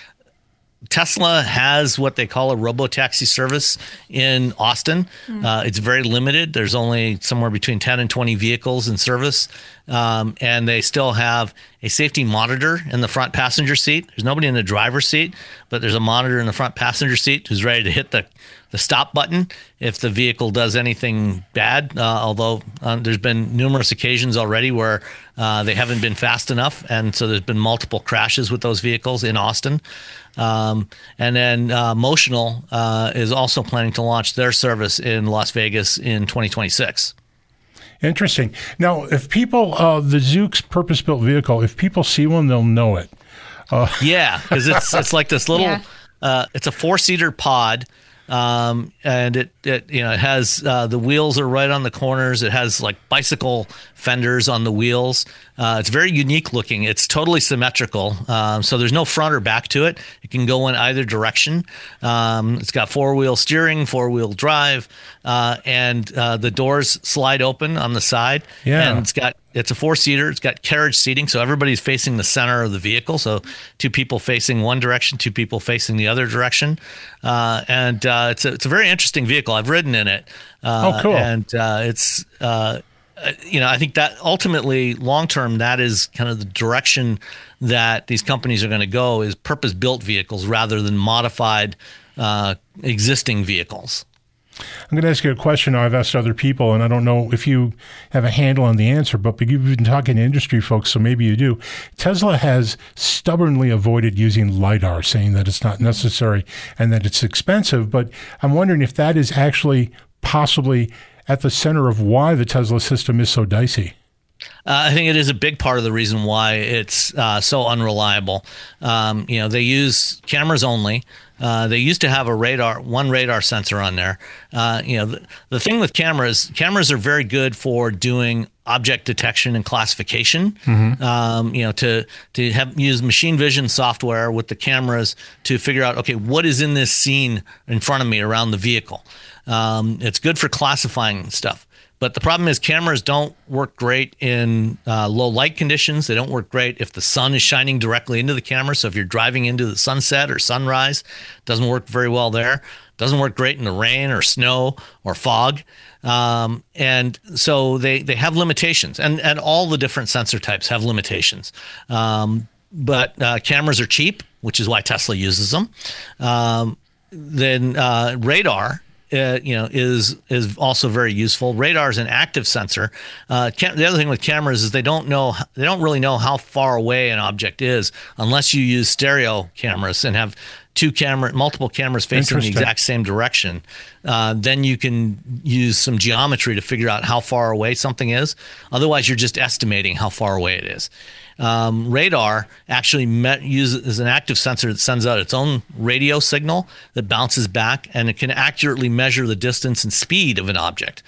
Tesla has what they call a robotaxi service in Austin. Mm. Uh, it's very limited. There's only somewhere between ten and twenty vehicles in service. Um, and they still have a safety monitor in the front passenger seat. There's nobody in the driver's seat, but there's a monitor in the front passenger seat who's ready to hit the, the stop button if the vehicle does anything bad. Uh, although uh, there's been numerous occasions already where uh, they haven't been fast enough. And so there's been multiple crashes with those vehicles in Austin. Um, and then uh, Motional uh, is also planning to launch their service in Las Vegas in twenty twenty-six. Interesting. Now, if people, uh, the Zoox purpose-built vehicle, if people see one, they'll know it. Uh. Yeah, because it's it's like this little, yeah. uh, it's a four-seater pod. Um, and it, it, you know, it has, uh, the wheels are right on the corners. It has like bicycle fenders on the wheels. Uh, it's very unique looking. It's totally symmetrical. Um, so there's no front or back to it. It can go in either direction. Um, it's got four wheel steering, four wheel drive, uh, and, uh, the doors slide open on the side. Yeah. And it's got, it's a four-seater. It's got carriage seating, so everybody's facing the center of the vehicle. So two people facing one direction, two people facing the other direction. Uh, and uh, it's, a, it's a very interesting vehicle. I've ridden in it. Uh, oh, cool. And uh, it's, uh, you know, I think that ultimately, long-term, that is kind of the direction that these companies are going to go, is purpose-built vehicles rather than modified uh, existing vehicles. I'm going to ask you a question I've asked other people, and I don't know if you have a handle on the answer, but you've been talking to industry folks, so maybe you do. Tesla has stubbornly avoided using LiDAR, saying that it's not necessary and that it's expensive, but I'm wondering if that is actually possibly at the center of why the Tesla system is so dicey. Uh, I think it is a big part of the reason why it's uh, so unreliable. Um, you know, they use cameras only. Uh, they used to have a radar, one radar sensor on there. Uh, you know, the, the thing with cameras, cameras are very good for doing object detection and classification. Mm-hmm. Um, you know, to to have use machine vision software with the cameras to figure out, okay, what is in this scene in front of me around the vehicle. Um, it's good for classifying stuff. But the problem is cameras don't work great in uh, low light conditions. They don't work great if the sun is shining directly into the camera. So if you're driving into the sunset or sunrise, it doesn't work very well there. Doesn't work great in the rain or snow or fog. Um, and so they, they have limitations. And, and all the different sensor types have limitations. Um, but uh, cameras are cheap, which is why Tesla uses them. Um, then uh, radar. Uh, you know, is is also very useful. Radar is an active sensor. Uh, cam- the other thing with cameras is they don't know they don't really know how far away an object is unless you use stereo cameras and have two camera, multiple cameras facing the exact same direction. Uh, then you can use some geometry to figure out how far away something is. Otherwise, you're just estimating how far away it is. Um, radar actually met, uses an active sensor that sends out its own radio signal that bounces back, and it can accurately measure the distance and speed of an object.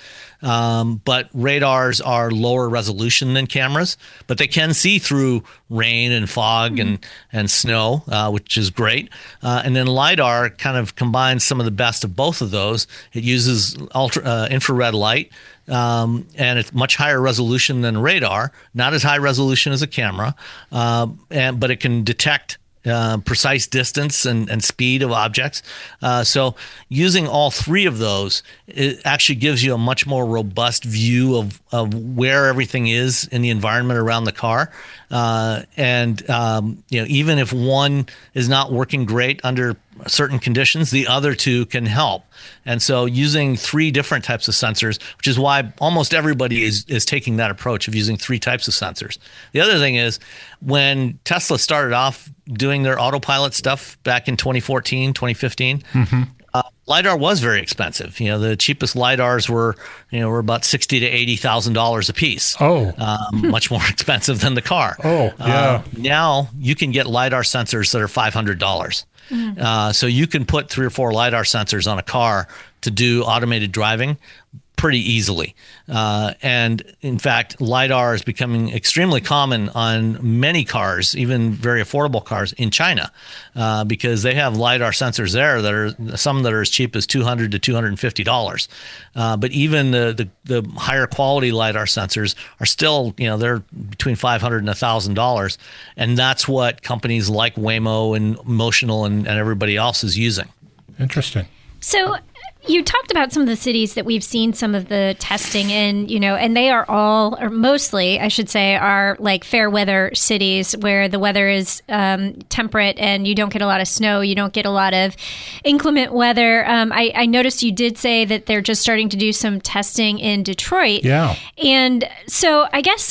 Um, but radars are lower resolution than cameras, but they can see through rain and fog mm-hmm. and, and snow, uh, which is great. Uh, and then LiDAR kind of combines some of the best of both of those. It uses ultra uh, infrared light. Um, and it's much higher resolution than radar, not as high resolution as a camera, uh, and but it can detect uh, precise distance and, and speed of objects. Uh, so using all three of those, it actually gives you a much more robust view of, of where everything is in the environment around the car. Uh, and um, you know, even if one is not working great under certain conditions, the other two can help. And so using three different types of sensors, which is why almost everybody is, is taking that approach of using three types of sensors. The other thing is when Tesla started off doing their autopilot stuff back in twenty fourteen, twenty fifteen, mm-hmm. uh, LiDAR was very expensive. You know, the cheapest LiDARs were, you know, were about sixty to eighty thousand dollars a piece. Oh, um, much more expensive than the car. Oh, yeah. Uh, now you can get LiDAR sensors that are five hundred dollars. Mm-hmm. Uh, so you can put three or four LiDAR sensors on a car to do automated driving pretty easily. Uh, and in fact, LiDAR is becoming extremely common on many cars, even very affordable cars in China, uh, because they have LiDAR sensors there that are some that are as cheap as two hundred to two hundred fifty dollars. Uh, but even the, the, the higher quality LiDAR sensors are still, you know, they're between five hundred and one thousand dollars. And that's what companies like Waymo and Motional and, and everybody else is using. Interesting. So you talked about some of the cities that we've seen some of the testing in, you know, and they are all, or mostly, I should say, are like fair weather cities where the weather is um, temperate and you don't get a lot of snow, you don't get a lot of inclement weather. Um, I, I noticed you did say that they're just starting to do some testing in Detroit. Yeah. And so I guess,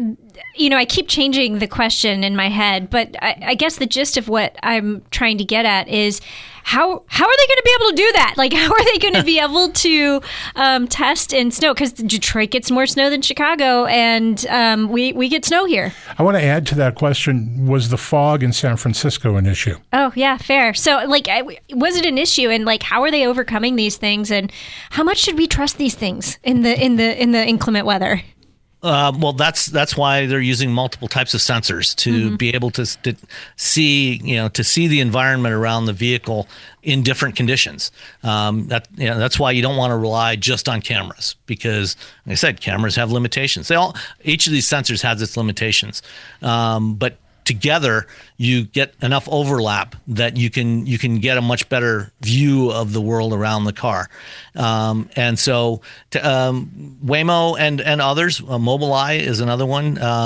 you know, I keep changing the question in my head, but I, I guess the gist of what I'm trying to get at is, How how are they going to be able to do that? Like, how are they going to be able to um, test in snow? Because Detroit gets more snow than Chicago, and um, we, we get snow here. I want to add to that question, was the fog in San Francisco an issue? Oh, yeah, fair. So, like, was it an issue? And, like, how are they overcoming these things? And how much should we trust these things in the in the, in the inclement weather? Uh, well, that's that's why they're using multiple types of sensors to mm-hmm. be able to, to see, you know, to see the environment around the vehicle in different conditions. Um, that you know, that's why you don't want to rely just on cameras because, like I said, cameras have limitations. They all each of these sensors has its limitations, um, but together you get enough overlap that you can you can get a much better view of the world around the car. Um, and so to, um, Waymo and and others, uh, Mobileye is another one. Um,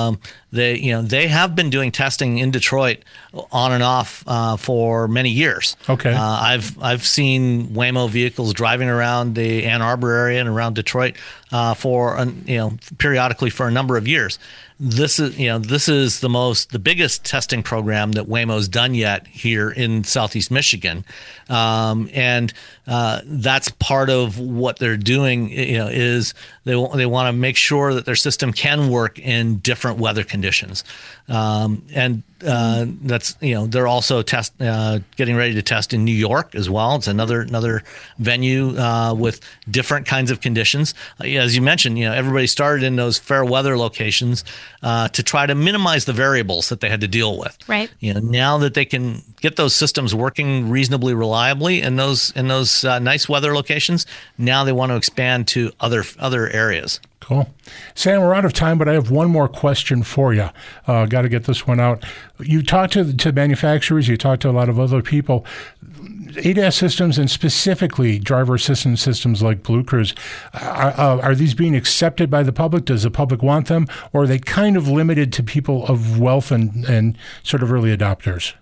they you know they have been doing testing in Detroit on and off uh, for many years. Okay, uh, I've I've seen Waymo vehicles driving around the Ann Arbor area and around Detroit uh, for an, you know periodically for a number of years. This is, you know, this is the most, the biggest testing program that Waymo's done yet here in Southeast Michigan, um, and uh, that's part of what they're doing. You know, is they they want to make sure that their system can work in different weather conditions, um, and uh, that's you know they're also test uh, getting ready to test in New York as well. It's another another venue uh, with different kinds of conditions. As you mentioned, you know, everybody started in those fair weather locations. Uh, to try to minimize the variables that they had to deal with. Right. You know, now that they can get those systems working reasonably reliably in those in those uh, nice weather locations, now they want to expand to other other areas. Cool. Sam, we're out of time, but I have one more question for you. Uh, got to get this one out. You talk to to manufacturers, you talk to a lot of other people. A D A S systems and specifically driver assistance systems like BlueCruise, are, uh, are these being accepted by the public? Does the public want them? Or are they kind of limited to people of wealth and, and sort of early adopters?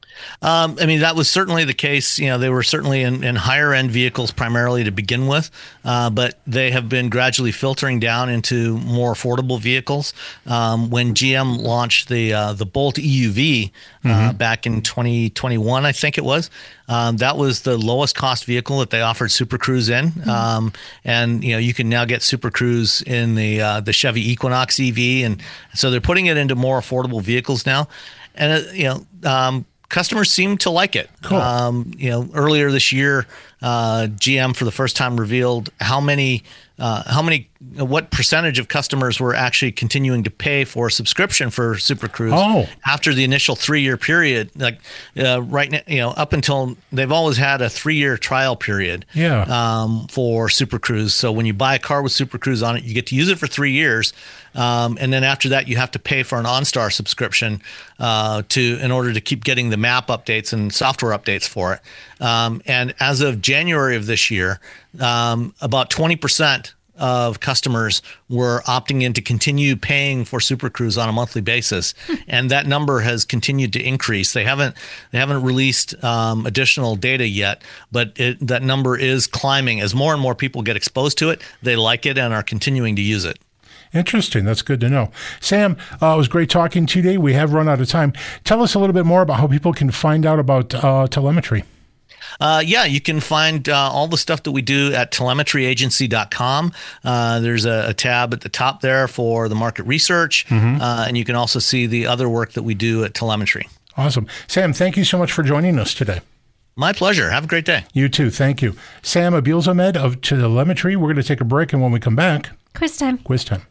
Um, I mean, that was certainly the case. You know, they were certainly in, in higher end vehicles primarily to begin with, uh, but they have been gradually filtering down into more affordable vehicles. Um, when G M launched the uh, the Bolt E U V uh, mm-hmm. back in twenty twenty-one, I think it was, um, that was the lowest cost vehicle that they offered Super Cruise in. Mm-hmm. Um, and you know, you can now get Super Cruise in the uh, the Chevy Equinox E V, and so they're putting it into more affordable vehicles now. And uh, you know. Um, Customers seem to like it. Cool. Um, you know, earlier this year, uh, G M for the first time revealed how many, uh, how many, what percentage of customers were actually continuing to pay for a subscription for Super Cruise oh. after the initial three-year period. Like uh, right now, you know, up until they've always had a three-year trial period. Yeah. Um, for Super Cruise. So when you buy a car with Super Cruise on it, you get to use it for three years. Um, and then after that, you have to pay for an OnStar subscription uh, to in order to keep getting the map updates and software updates for it. Um, and as of January of this year, um, about twenty percent of customers were opting in to continue paying for Super Cruise on a monthly basis, and that number has continued to increase. They haven't they haven't released um, additional data yet, but it, that number is climbing as more and more people get exposed to it. They like it and are continuing to use it. Interesting. That's good to know. Sam, uh, it was great talking to you today. We have run out of time. Tell us a little bit more about how people can find out about uh, telemetry. Uh, yeah, you can find uh, all the stuff that we do at telemetry agency dot com. Uh, there's a, a tab at the top there for the market research, mm-hmm. uh, and you can also see the other work that we do at Telemetry. Awesome. Sam, thank you so much for joining us today. My pleasure. Have a great day. You too. Thank you. Sam Abilzamed of Telemetry. We're going to take a break, and when we come back... Quiz time. Quiz time.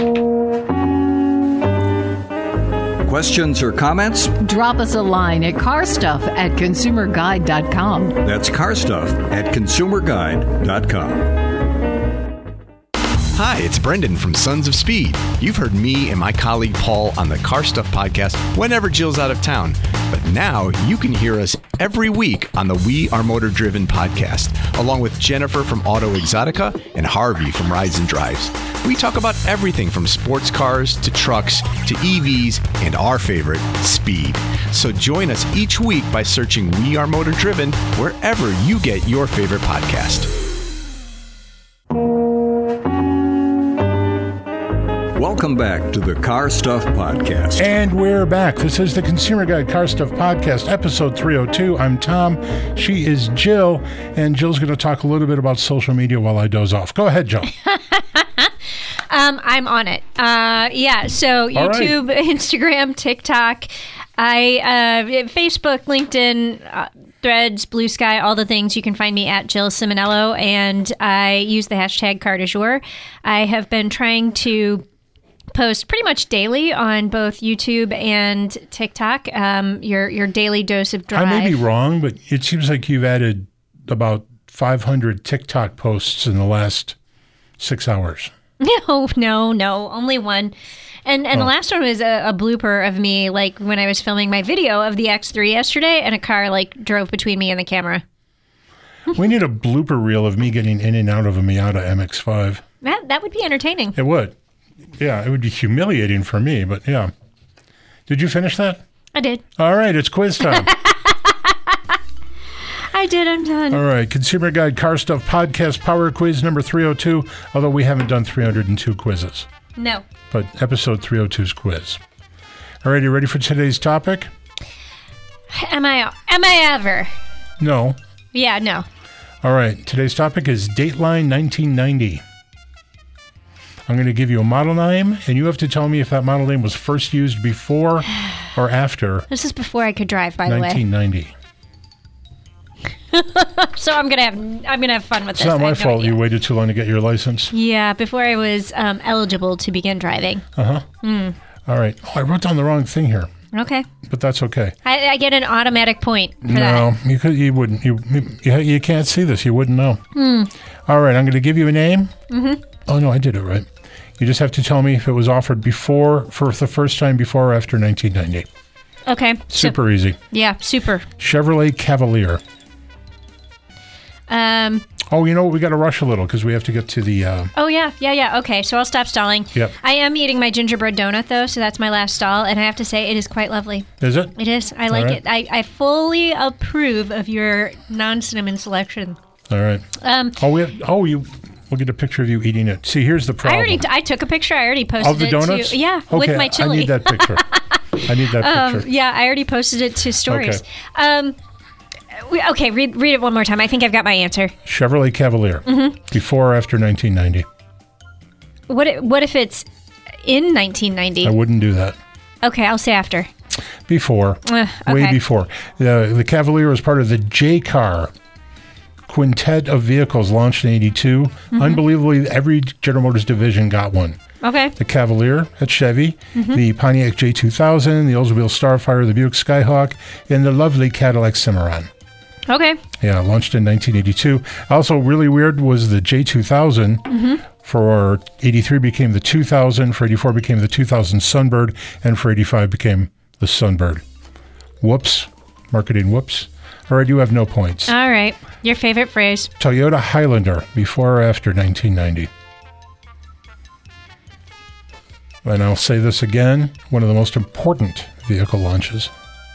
Questions or comments? Drop us a line at carstuff at consumer guide dot com. That's carstuff at consumer guide dot com. Hi, it's Brendan from Sons of Speed. You've heard me and my colleague Paul on the Car Stuff podcast whenever Jill's out of town. But now you can hear us every week on the We Are Motor Driven podcast, along with Jennifer from Auto Exotica and Harvey from Rides and Drives. We talk about everything from sports cars to trucks to E Vs and our favorite, speed. So join us each week by searching We Are Motor Driven wherever you get your favorite podcast. Welcome back to the Car Stuff Podcast. And we're back. This is the Consumer Guide Car Stuff Podcast, episode three oh two. I'm Tom. She is Jill. And Jill's going to talk a little bit about social media while I doze off. Go ahead, Jill. um, I'm on it. Uh, yeah, so YouTube, right. Instagram, TikTok, I uh, Facebook, LinkedIn, uh, Threads, Blue Sky, all the things. You can find me at Jill Simonello, and I use the hashtag Car du Jour. I have been trying to post pretty much daily on both YouTube and TikTok. Um, your your daily dose of drive. I may be wrong, but it seems like you've added about five hundred TikTok posts in the last six hours. No, no, no, only one. And and oh. the last one was a, a blooper of me, like when I was filming my video of the X three yesterday, and a car like drove between me and the camera. We need a blooper reel of me getting in and out of a Miata M X five. That that would be entertaining. It would. Yeah, it would be humiliating for me, but yeah. Did you finish that? I did. All right, it's quiz time. I did. I'm done. All right, Consumer Guide Car Stuff Podcast Power Quiz number three oh two, although we haven't done three hundred two quizzes. No. But episode three oh two's quiz. All right, you ready for today's topic? Am I? Am I ever? No. Yeah, no. All right, today's topic is Dateline nineteen ninety. I'm going to give you a model name, and you have to tell me if that model name was first used before or after This is before I could drive, by the way. nineteen ninety. So I'm gonna have I'm gonna have fun with It's this. not I my have no fault idea. you waited too long to get your license. Yeah, before I was um, eligible to begin driving. Uh-huh. Mm. All right. Oh, I wrote down the wrong thing here, Okay. but that's okay. I, I get an automatic point for No, that. you could, you wouldn't. You, you you can't see this. You wouldn't know. Hmm. All right, I'm going to give you a name. Mm-hmm. Oh no, I did it right. You just have to tell me if it was offered before, for the first time before or after nineteen ninety. Okay. so- Super easy. yeah, super. Chevrolet Cavalier. Um. Oh, you know what? We got to rush a little because we have to get to the. Uh, Oh yeah, yeah, yeah. Okay, so I'll stop stalling. Yep. I am eating my gingerbread donut though, so that's my last stall, and I have to say it is quite lovely. is it? It is. I like right. it. I, I fully approve of your non-cinnamon selection. All right. Um. Oh, we have, oh, you. We'll get a picture of you eating it. See, here's the I problem. already. T- I took a picture. I already posted of the it donuts? to. Yeah, okay, with my chili. I need that picture. I need that Um, picture. yeah, I already posted it to stories. Okay. Um, we, okay, read read it one more time. I think I've got my answer. Chevrolet Cavalier. Mm-hmm. Before or after nineteen ninety? What i- what if it's in nineteen ninety? I wouldn't do that. Okay, I'll say after. Before. Uh, Way okay. before. The, the Cavalier was part of the J-Car quintet of vehicles launched in eighty-two. Mm-hmm. Unbelievably, every General Motors division got one. Okay. The Cavalier at Chevy, Mm-hmm. the Pontiac J two thousand, the Oldsmobile Starfire, the Buick Skyhawk, and the lovely Cadillac Cimarron. Okay. Yeah, launched in nineteen eighty-two. Also, really weird was the J two thousand. Mm-hmm. For eighty-three became the two thousand, for eighty-four became the two thousand Sunbird, and for eighty-five became the Sunbird. Whoops. Marketing whoops. All right, you have no points. All right. Your favorite phrase. Toyota Highlander, before or after nineteen ninety? And I'll say this again, one of the most important vehicle launches.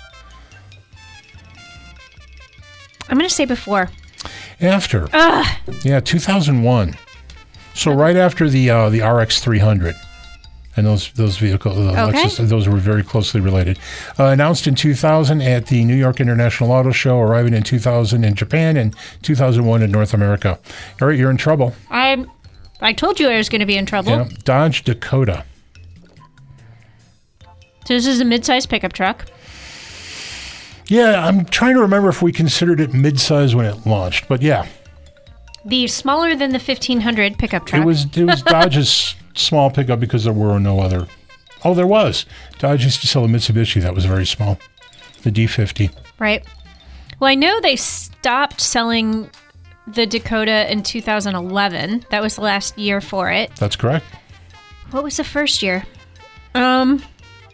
I'm going to say before. After. Yeah, two thousand one. So right after the uh, the R X three hundred. And those those vehicles, the Okay. Lexus, those were very closely related. Uh, announced in two thousand at the New York International Auto Show, arriving in two thousand in Japan and two thousand one in North America. All right, you're in trouble. I I told you I was going to be in trouble. Yeah. Dodge Dakota. So this is a mid-sized pickup truck. Yeah, I'm trying to remember if we considered it mid-size when it launched, but yeah, The smaller than the fifteen hundred pickup truck. it was it was Dodge's small pickup because there were no other. Oh, there was. Dodge used to sell a Mitsubishi that was very small, the D fifty. Right. Well, I know they stopped selling the Dakota in two thousand eleven. That was the last year for it. That's correct. What was the first year? Um,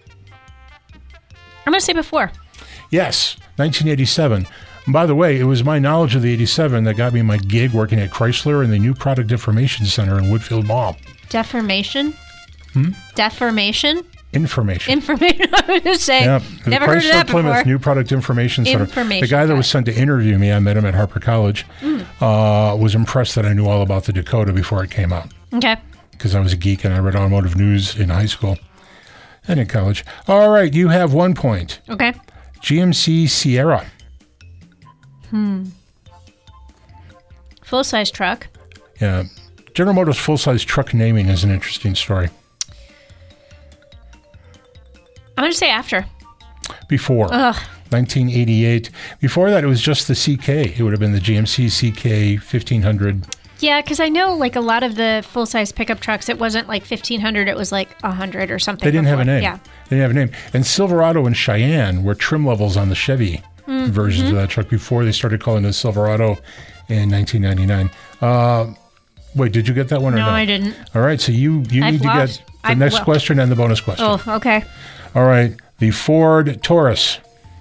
I'm going to say before. Yes, nineteen eighty-seven. And by the way, it was my knowledge of the eighty-seven that got me my gig working at Chrysler in the New Product Information Center in Woodfield Mall. Deformation? Hmm? Deformation? Information. Information. I was just saying. Yeah, the Never heard of Chrysler that Plymouth before. New Product Information Center. Information, The guy that got was it. sent to interview me, I met him at Harper College, Mm. uh, was impressed that I knew all about the Dakota before it came out. Okay. Because I was a geek and I read automotive news in high school and in college. All right, you have one point. Okay. G M C Sierra. Full-size truck. Yeah. General Motors full-size truck naming is an interesting story. I'm going to say after. Before. Ugh. nineteen eighty-eight. Before that, it was just the C K. It would have been the G M C C K fifteen hundred. Yeah, because I know like a lot of the full-size pickup trucks, it wasn't like fifteen hundred, it was like one hundred or something. They didn't have a before. name. Yeah. They didn't have a name. And Silverado and Cheyenne were trim levels on the Chevy Mm-hmm. versions of that truck before they started calling it Silverado in nineteen ninety-nine. Uh, wait, did you get that one or No, no? I didn't. All right, so you, you I've need to lost. get the I've- next well- question and the bonus question. Oh, okay. All right, the Ford Taurus.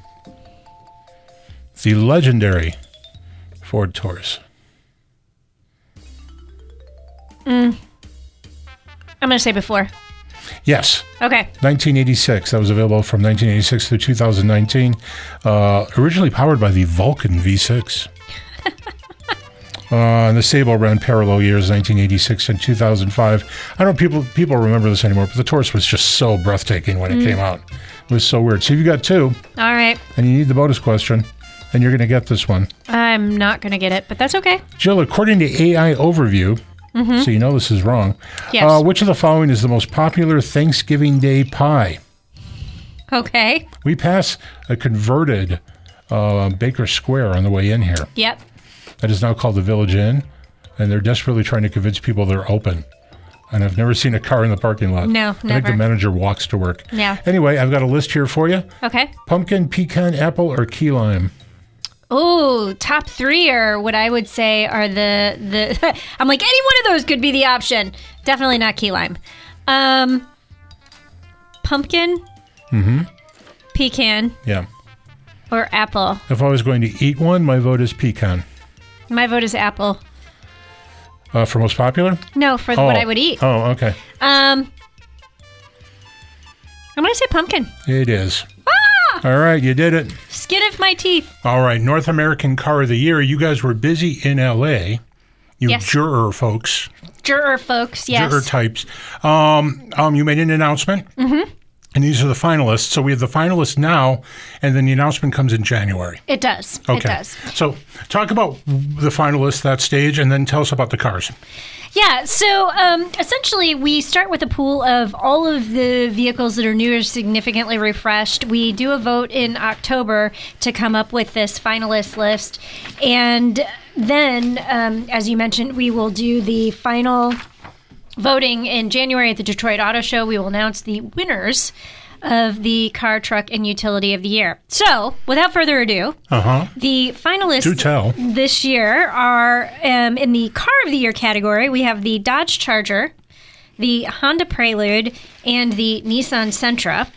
The legendary Ford Taurus. I'm going to say before. Yes. Okay. nineteen eighty-six. That was available from nineteen eighty-six through two thousand nineteen. Uh, originally powered by the Vulcan V six. Uh, and the Sable ran parallel years, nineteen eighty-six and two thousand five. I don't know if people, people remember this anymore, but the Taurus was just so breathtaking when it mm. came out. It was so weird. So you got two. All right. And you need the bonus question, and you're going to get this one. I'm not going to get it, but that's okay. Jill, according to A I Overview, mm-hmm. so you know this is wrong, yes. uh, which of the following is the most popular Thanksgiving Day pie? Okay. We pass a converted uh, Baker Square on the way in here. Yep. That is now called the Village Inn, and they're desperately trying to convince people they're open. And I've never seen a car in the parking lot. No, I never. think the manager walks to work. Yeah. Anyway, I've got a list here for you. Okay. Pumpkin, pecan, apple, or key lime? Oh, top three are what I would say are the... the. I'm like, any one of those could be the option. Definitely not key lime. Um, pumpkin, mm-hmm. pecan, yeah, or apple. If I was going to eat one, my vote is pecan. My vote is apple. Uh, for most popular? No, for oh. what I would eat. Oh, okay. Um, I'm going to say pumpkin. It is. Ah! All right, you did it. Skin of my teeth. All right, North American Car of the Year. You guys were busy in L A. You yes. juror folks. Juror folks, yes. Juror types. Um, um, you made an announcement. Mm-hmm. And these are the finalists. So we have the finalists now, and then the announcement comes in January. It does. Okay. It does. So talk about the finalists, that stage, and then tell us about the cars. Yeah, so um, essentially we start with a pool of all of the vehicles that are new or significantly refreshed. We do a vote in October to come up with this finalist list. And then, um, as you mentioned, we will do the final voting in January at the Detroit Auto Show. We will announce the winners of the Car, Truck, and Utility of the Year. So, without further ado, uh-huh. the finalists Do tell. this year are um, in the Car of the Year category. We have the Dodge Charger, the Honda Prelude, and the Nissan Sentra.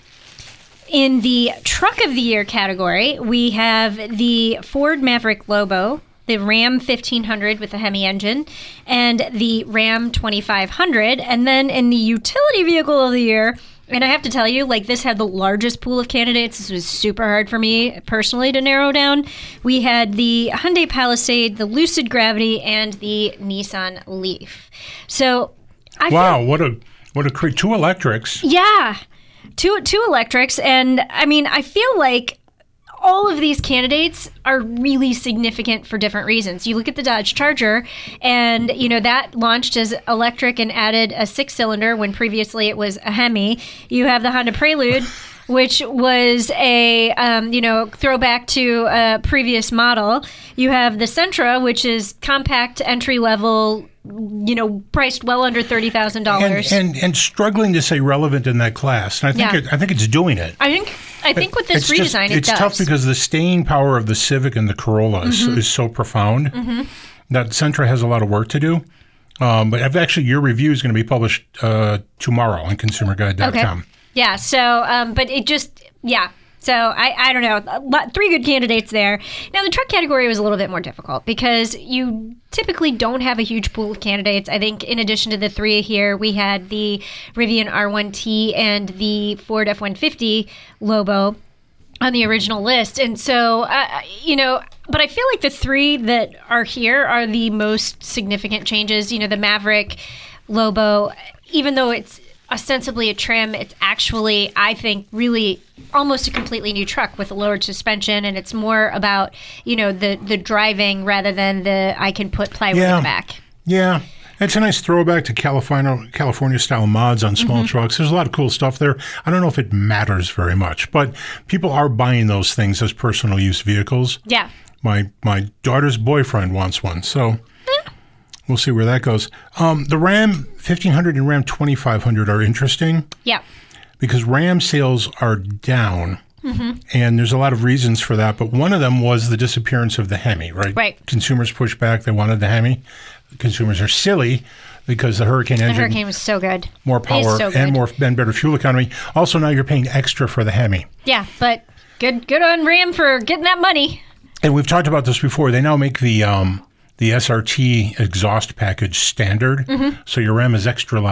In the Truck of the Year category, we have the Ford Maverick Lobo, the Ram fifteen hundred with the Hemi engine, and the Ram twenty-five hundred. And then in the Utility Vehicle of the Year, and I have to tell you, like, this had the largest pool of candidates. This was super hard for me personally to narrow down. We had the Hyundai Palisade, the Lucid Gravity, and the Nissan Leaf. So, I wow, feel, what a what a cre- two electrics. Yeah, two two electrics, and I mean, I feel like all of these candidates are really significant for different reasons. You look at the Dodge Charger, and you know that launched as electric and added a six-cylinder when previously it was a Hemi. You have the Honda Prelude, which was a um, you know throwback to a previous model. You have the Sentra, which is compact, entry level, you know, priced well under thirty thousand dollars, and, and and struggling to stay relevant in that class. And I think yeah. it, I think it's doing it. I think I think with this it's redesign, just, it it's does. tough because the staying power of the Civic and the Corolla is, Mm-hmm. is so profound Mm-hmm. that Sentra has a lot of work to do. Um, but I've actually, your review is going to be published uh, tomorrow on consumer guide dot com. Okay. Yeah. So, um, but it just, yeah. So I, I don't know. A lot, three good candidates there. Now the truck category was a little bit more difficult because you typically don't have a huge pool of candidates. I think in addition to the three here, we had the Rivian R one T and the Ford F one fifty Lobo on the original list. And so, uh, you know, but I feel like the three that are here are the most significant changes. You know, the Maverick Lobo, even though it's ostensibly a trim, it's actually, I think, really almost a completely new truck with a lowered suspension, and it's more about, you know, the the driving rather than the I can put plywood yeah. in the back. Yeah. It's a nice throwback to California California style mods on small Mm-hmm. trucks. There's a lot of cool stuff there. I don't know if it matters very much, but people are buying those things as personal use vehicles. Yeah. My my daughter's boyfriend wants one, so we'll see where that goes. Um, the Ram fifteen hundred and Ram twenty-five hundred are interesting. Yeah. Because Ram sales are down, mm-hmm. and there's a lot of reasons for that. But one of them was the disappearance of the Hemi, right? Right. Consumers pushed back. They wanted the Hemi. Consumers are silly because the Hurricane The engine, Hurricane was so good. more It is power so good. and more and better fuel economy. Also, now you're paying extra for the Hemi. Yeah, but good good on Ram for getting that money. And we've talked about this before. They now make the um, the S R T exhaust package standard, Mm-hmm. so your Ram is extra loud.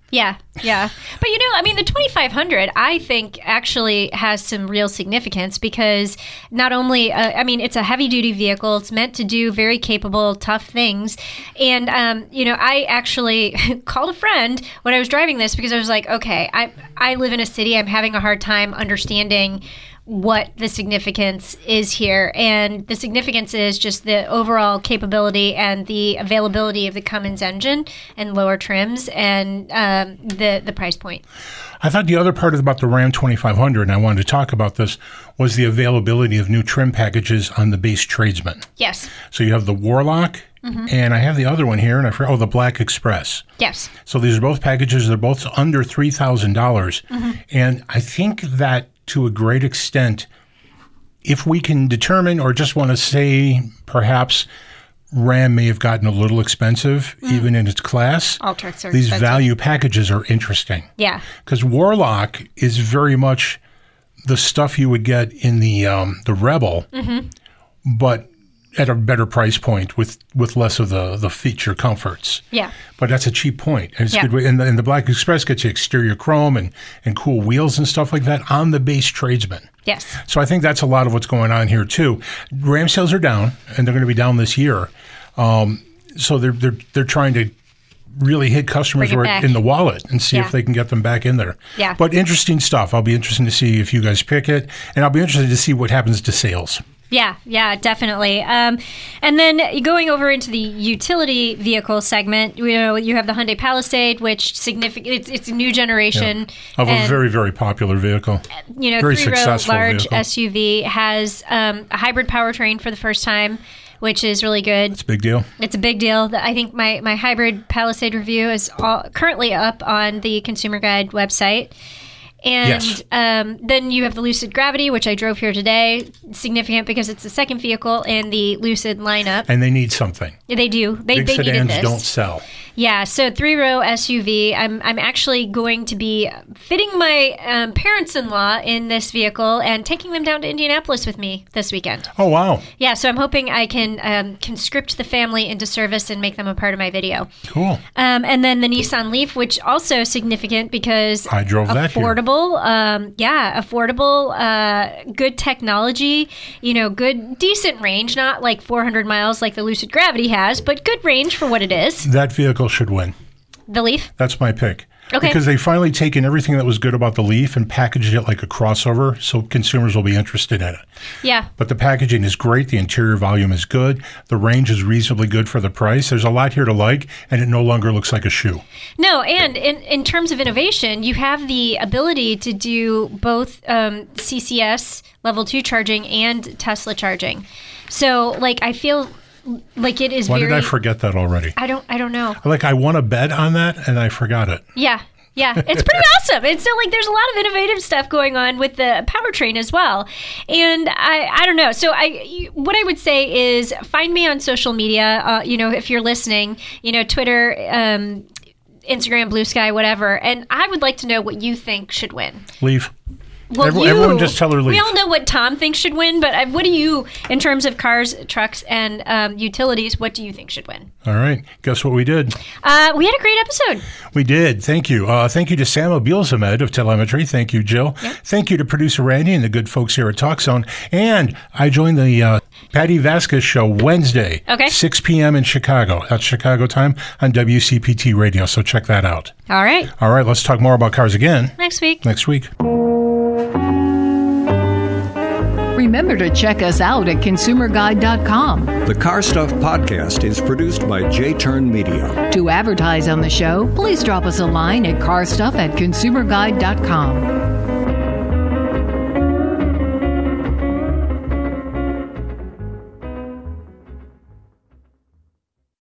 Yeah, yeah. But, you know, I mean, the twenty-five hundred, I think, actually has some real significance because not only, uh, I mean, it's a heavy-duty vehicle. It's meant to do very capable, tough things. And, um, you know, I actually called a friend when I was driving this because I was like, okay, I, I live in a city. I'm having a hard time understanding what the significance is here. And the significance is just the overall capability and the availability of the Cummins engine and lower trims and um, the, the price point. I thought the other part about the Ram twenty-five hundred, and I wanted to talk about this, was the availability of new trim packages on the base Tradesman. Yes. So you have the Warlock, mm-hmm. and I have the other one here, and I forgot, oh, the Black Express. Yes. So these are both packages. They're both under three thousand dollars. Mm-hmm. And I think that to a great extent, if we can determine or just want to say perhaps Ram may have gotten a little expensive, mm. even in its class. All trucks are These expensive. value packages are interesting. Yeah. Because Warlock is very much the stuff you would get in the um, the Rebel, mm-hmm. but at a better price point with, with less of the, the feature comforts. Yeah. But that's a cheap point. And it's yeah. good. And the, and the Black Express gets you exterior chrome and, and cool wheels and stuff like that on the base Tradesman. Yes. So I think that's a lot of what's going on here too. Ram sales are down, and they're going to be down this year. Um, so they're they're they're trying to really hit customers who are in the wallet and see yeah. if they can get them back in there. Yeah. But interesting stuff. I'll be interested to see if you guys pick it, and I'll be interested to see what happens to sales. Yeah, yeah, definitely. Um, and then going over into the utility vehicle segment, you know, you have the Hyundai Palisade, which significant. It's, it's a new generation yeah. of a very, very popular vehicle. You know, very three-row successful large vehicle. S U V has um, a hybrid powertrain for the first time, which is really good. It's a big deal. It's a big deal. I think my, my hybrid Palisade review is all, currently up on the Consumer Guide website. And yes. um, then you have the Lucid Gravity, which I drove here today. Significant because it's the second vehicle in the Lucid lineup. And they need something. They do. They, Big they needed sedans this. don't sell. Yeah, so three-row S U V. I'm I'm actually going to be fitting my um, parents-in-law in this vehicle and taking them down to Indianapolis with me this weekend. Oh, wow. Yeah, so I'm hoping I can um, conscript the family into service and make them a part of my video. Cool. Um, and then the Nissan Leaf, which also significant because I drove that here. affordable. Um, yeah, affordable, uh, good technology, you know, good, decent range, not like four hundred miles like the Lucid Gravity has, but good range for what it is. That vehicle should win. The Leaf? That's my pick. Okay. Because they finally taken everything that was good about the Leaf and packaged it like a crossover, so consumers will be interested in it. Yeah. But the packaging is great. The interior volume is good. The range is reasonably good for the price. There's a lot here to like, and it no longer looks like a shoe. No, and in, in terms of innovation, you have the ability to do both um, C C S level two charging and Tesla charging. So, like, I feel like it is Why very... did I forget that already? I don't, I don't know. Like, I won a bet on that, and I forgot it. Yeah. Yeah, it's pretty awesome. And so, like, there's a lot of innovative stuff going on with the powertrain as well. And I, I don't know. So, I, what I would say is find me on social media. Uh, you know, if you're listening, you know, Twitter, um, Instagram, Blue Sky, whatever. And I would like to know what you think should win. Leave. Well, Every, you, everyone just tell her leave. We all know what Tom thinks should win, but what do you, in terms of cars, trucks, and um, utilities, what do you think should win? All right. Guess what we did? Uh, we had a great episode. We did. Thank you. Uh, thank you to Sam Abilzamed of Telemetry. Thank you, Jill. Yep. Thank you to producer Randy and the good folks here at TalkZone. And I joined the uh, Patty Vasquez show Wednesday, okay. six p.m. in Chicago. That's Chicago time on W C P T Radio, so check that out. All right. All right. Let's talk more about cars again. Next week. Next week. Remember to check us out at consumer guide dot com. The Car Stuff Podcast is produced by J-Turn Media. To advertise on the show, please drop us a line at carstuff at consumer guide dot com.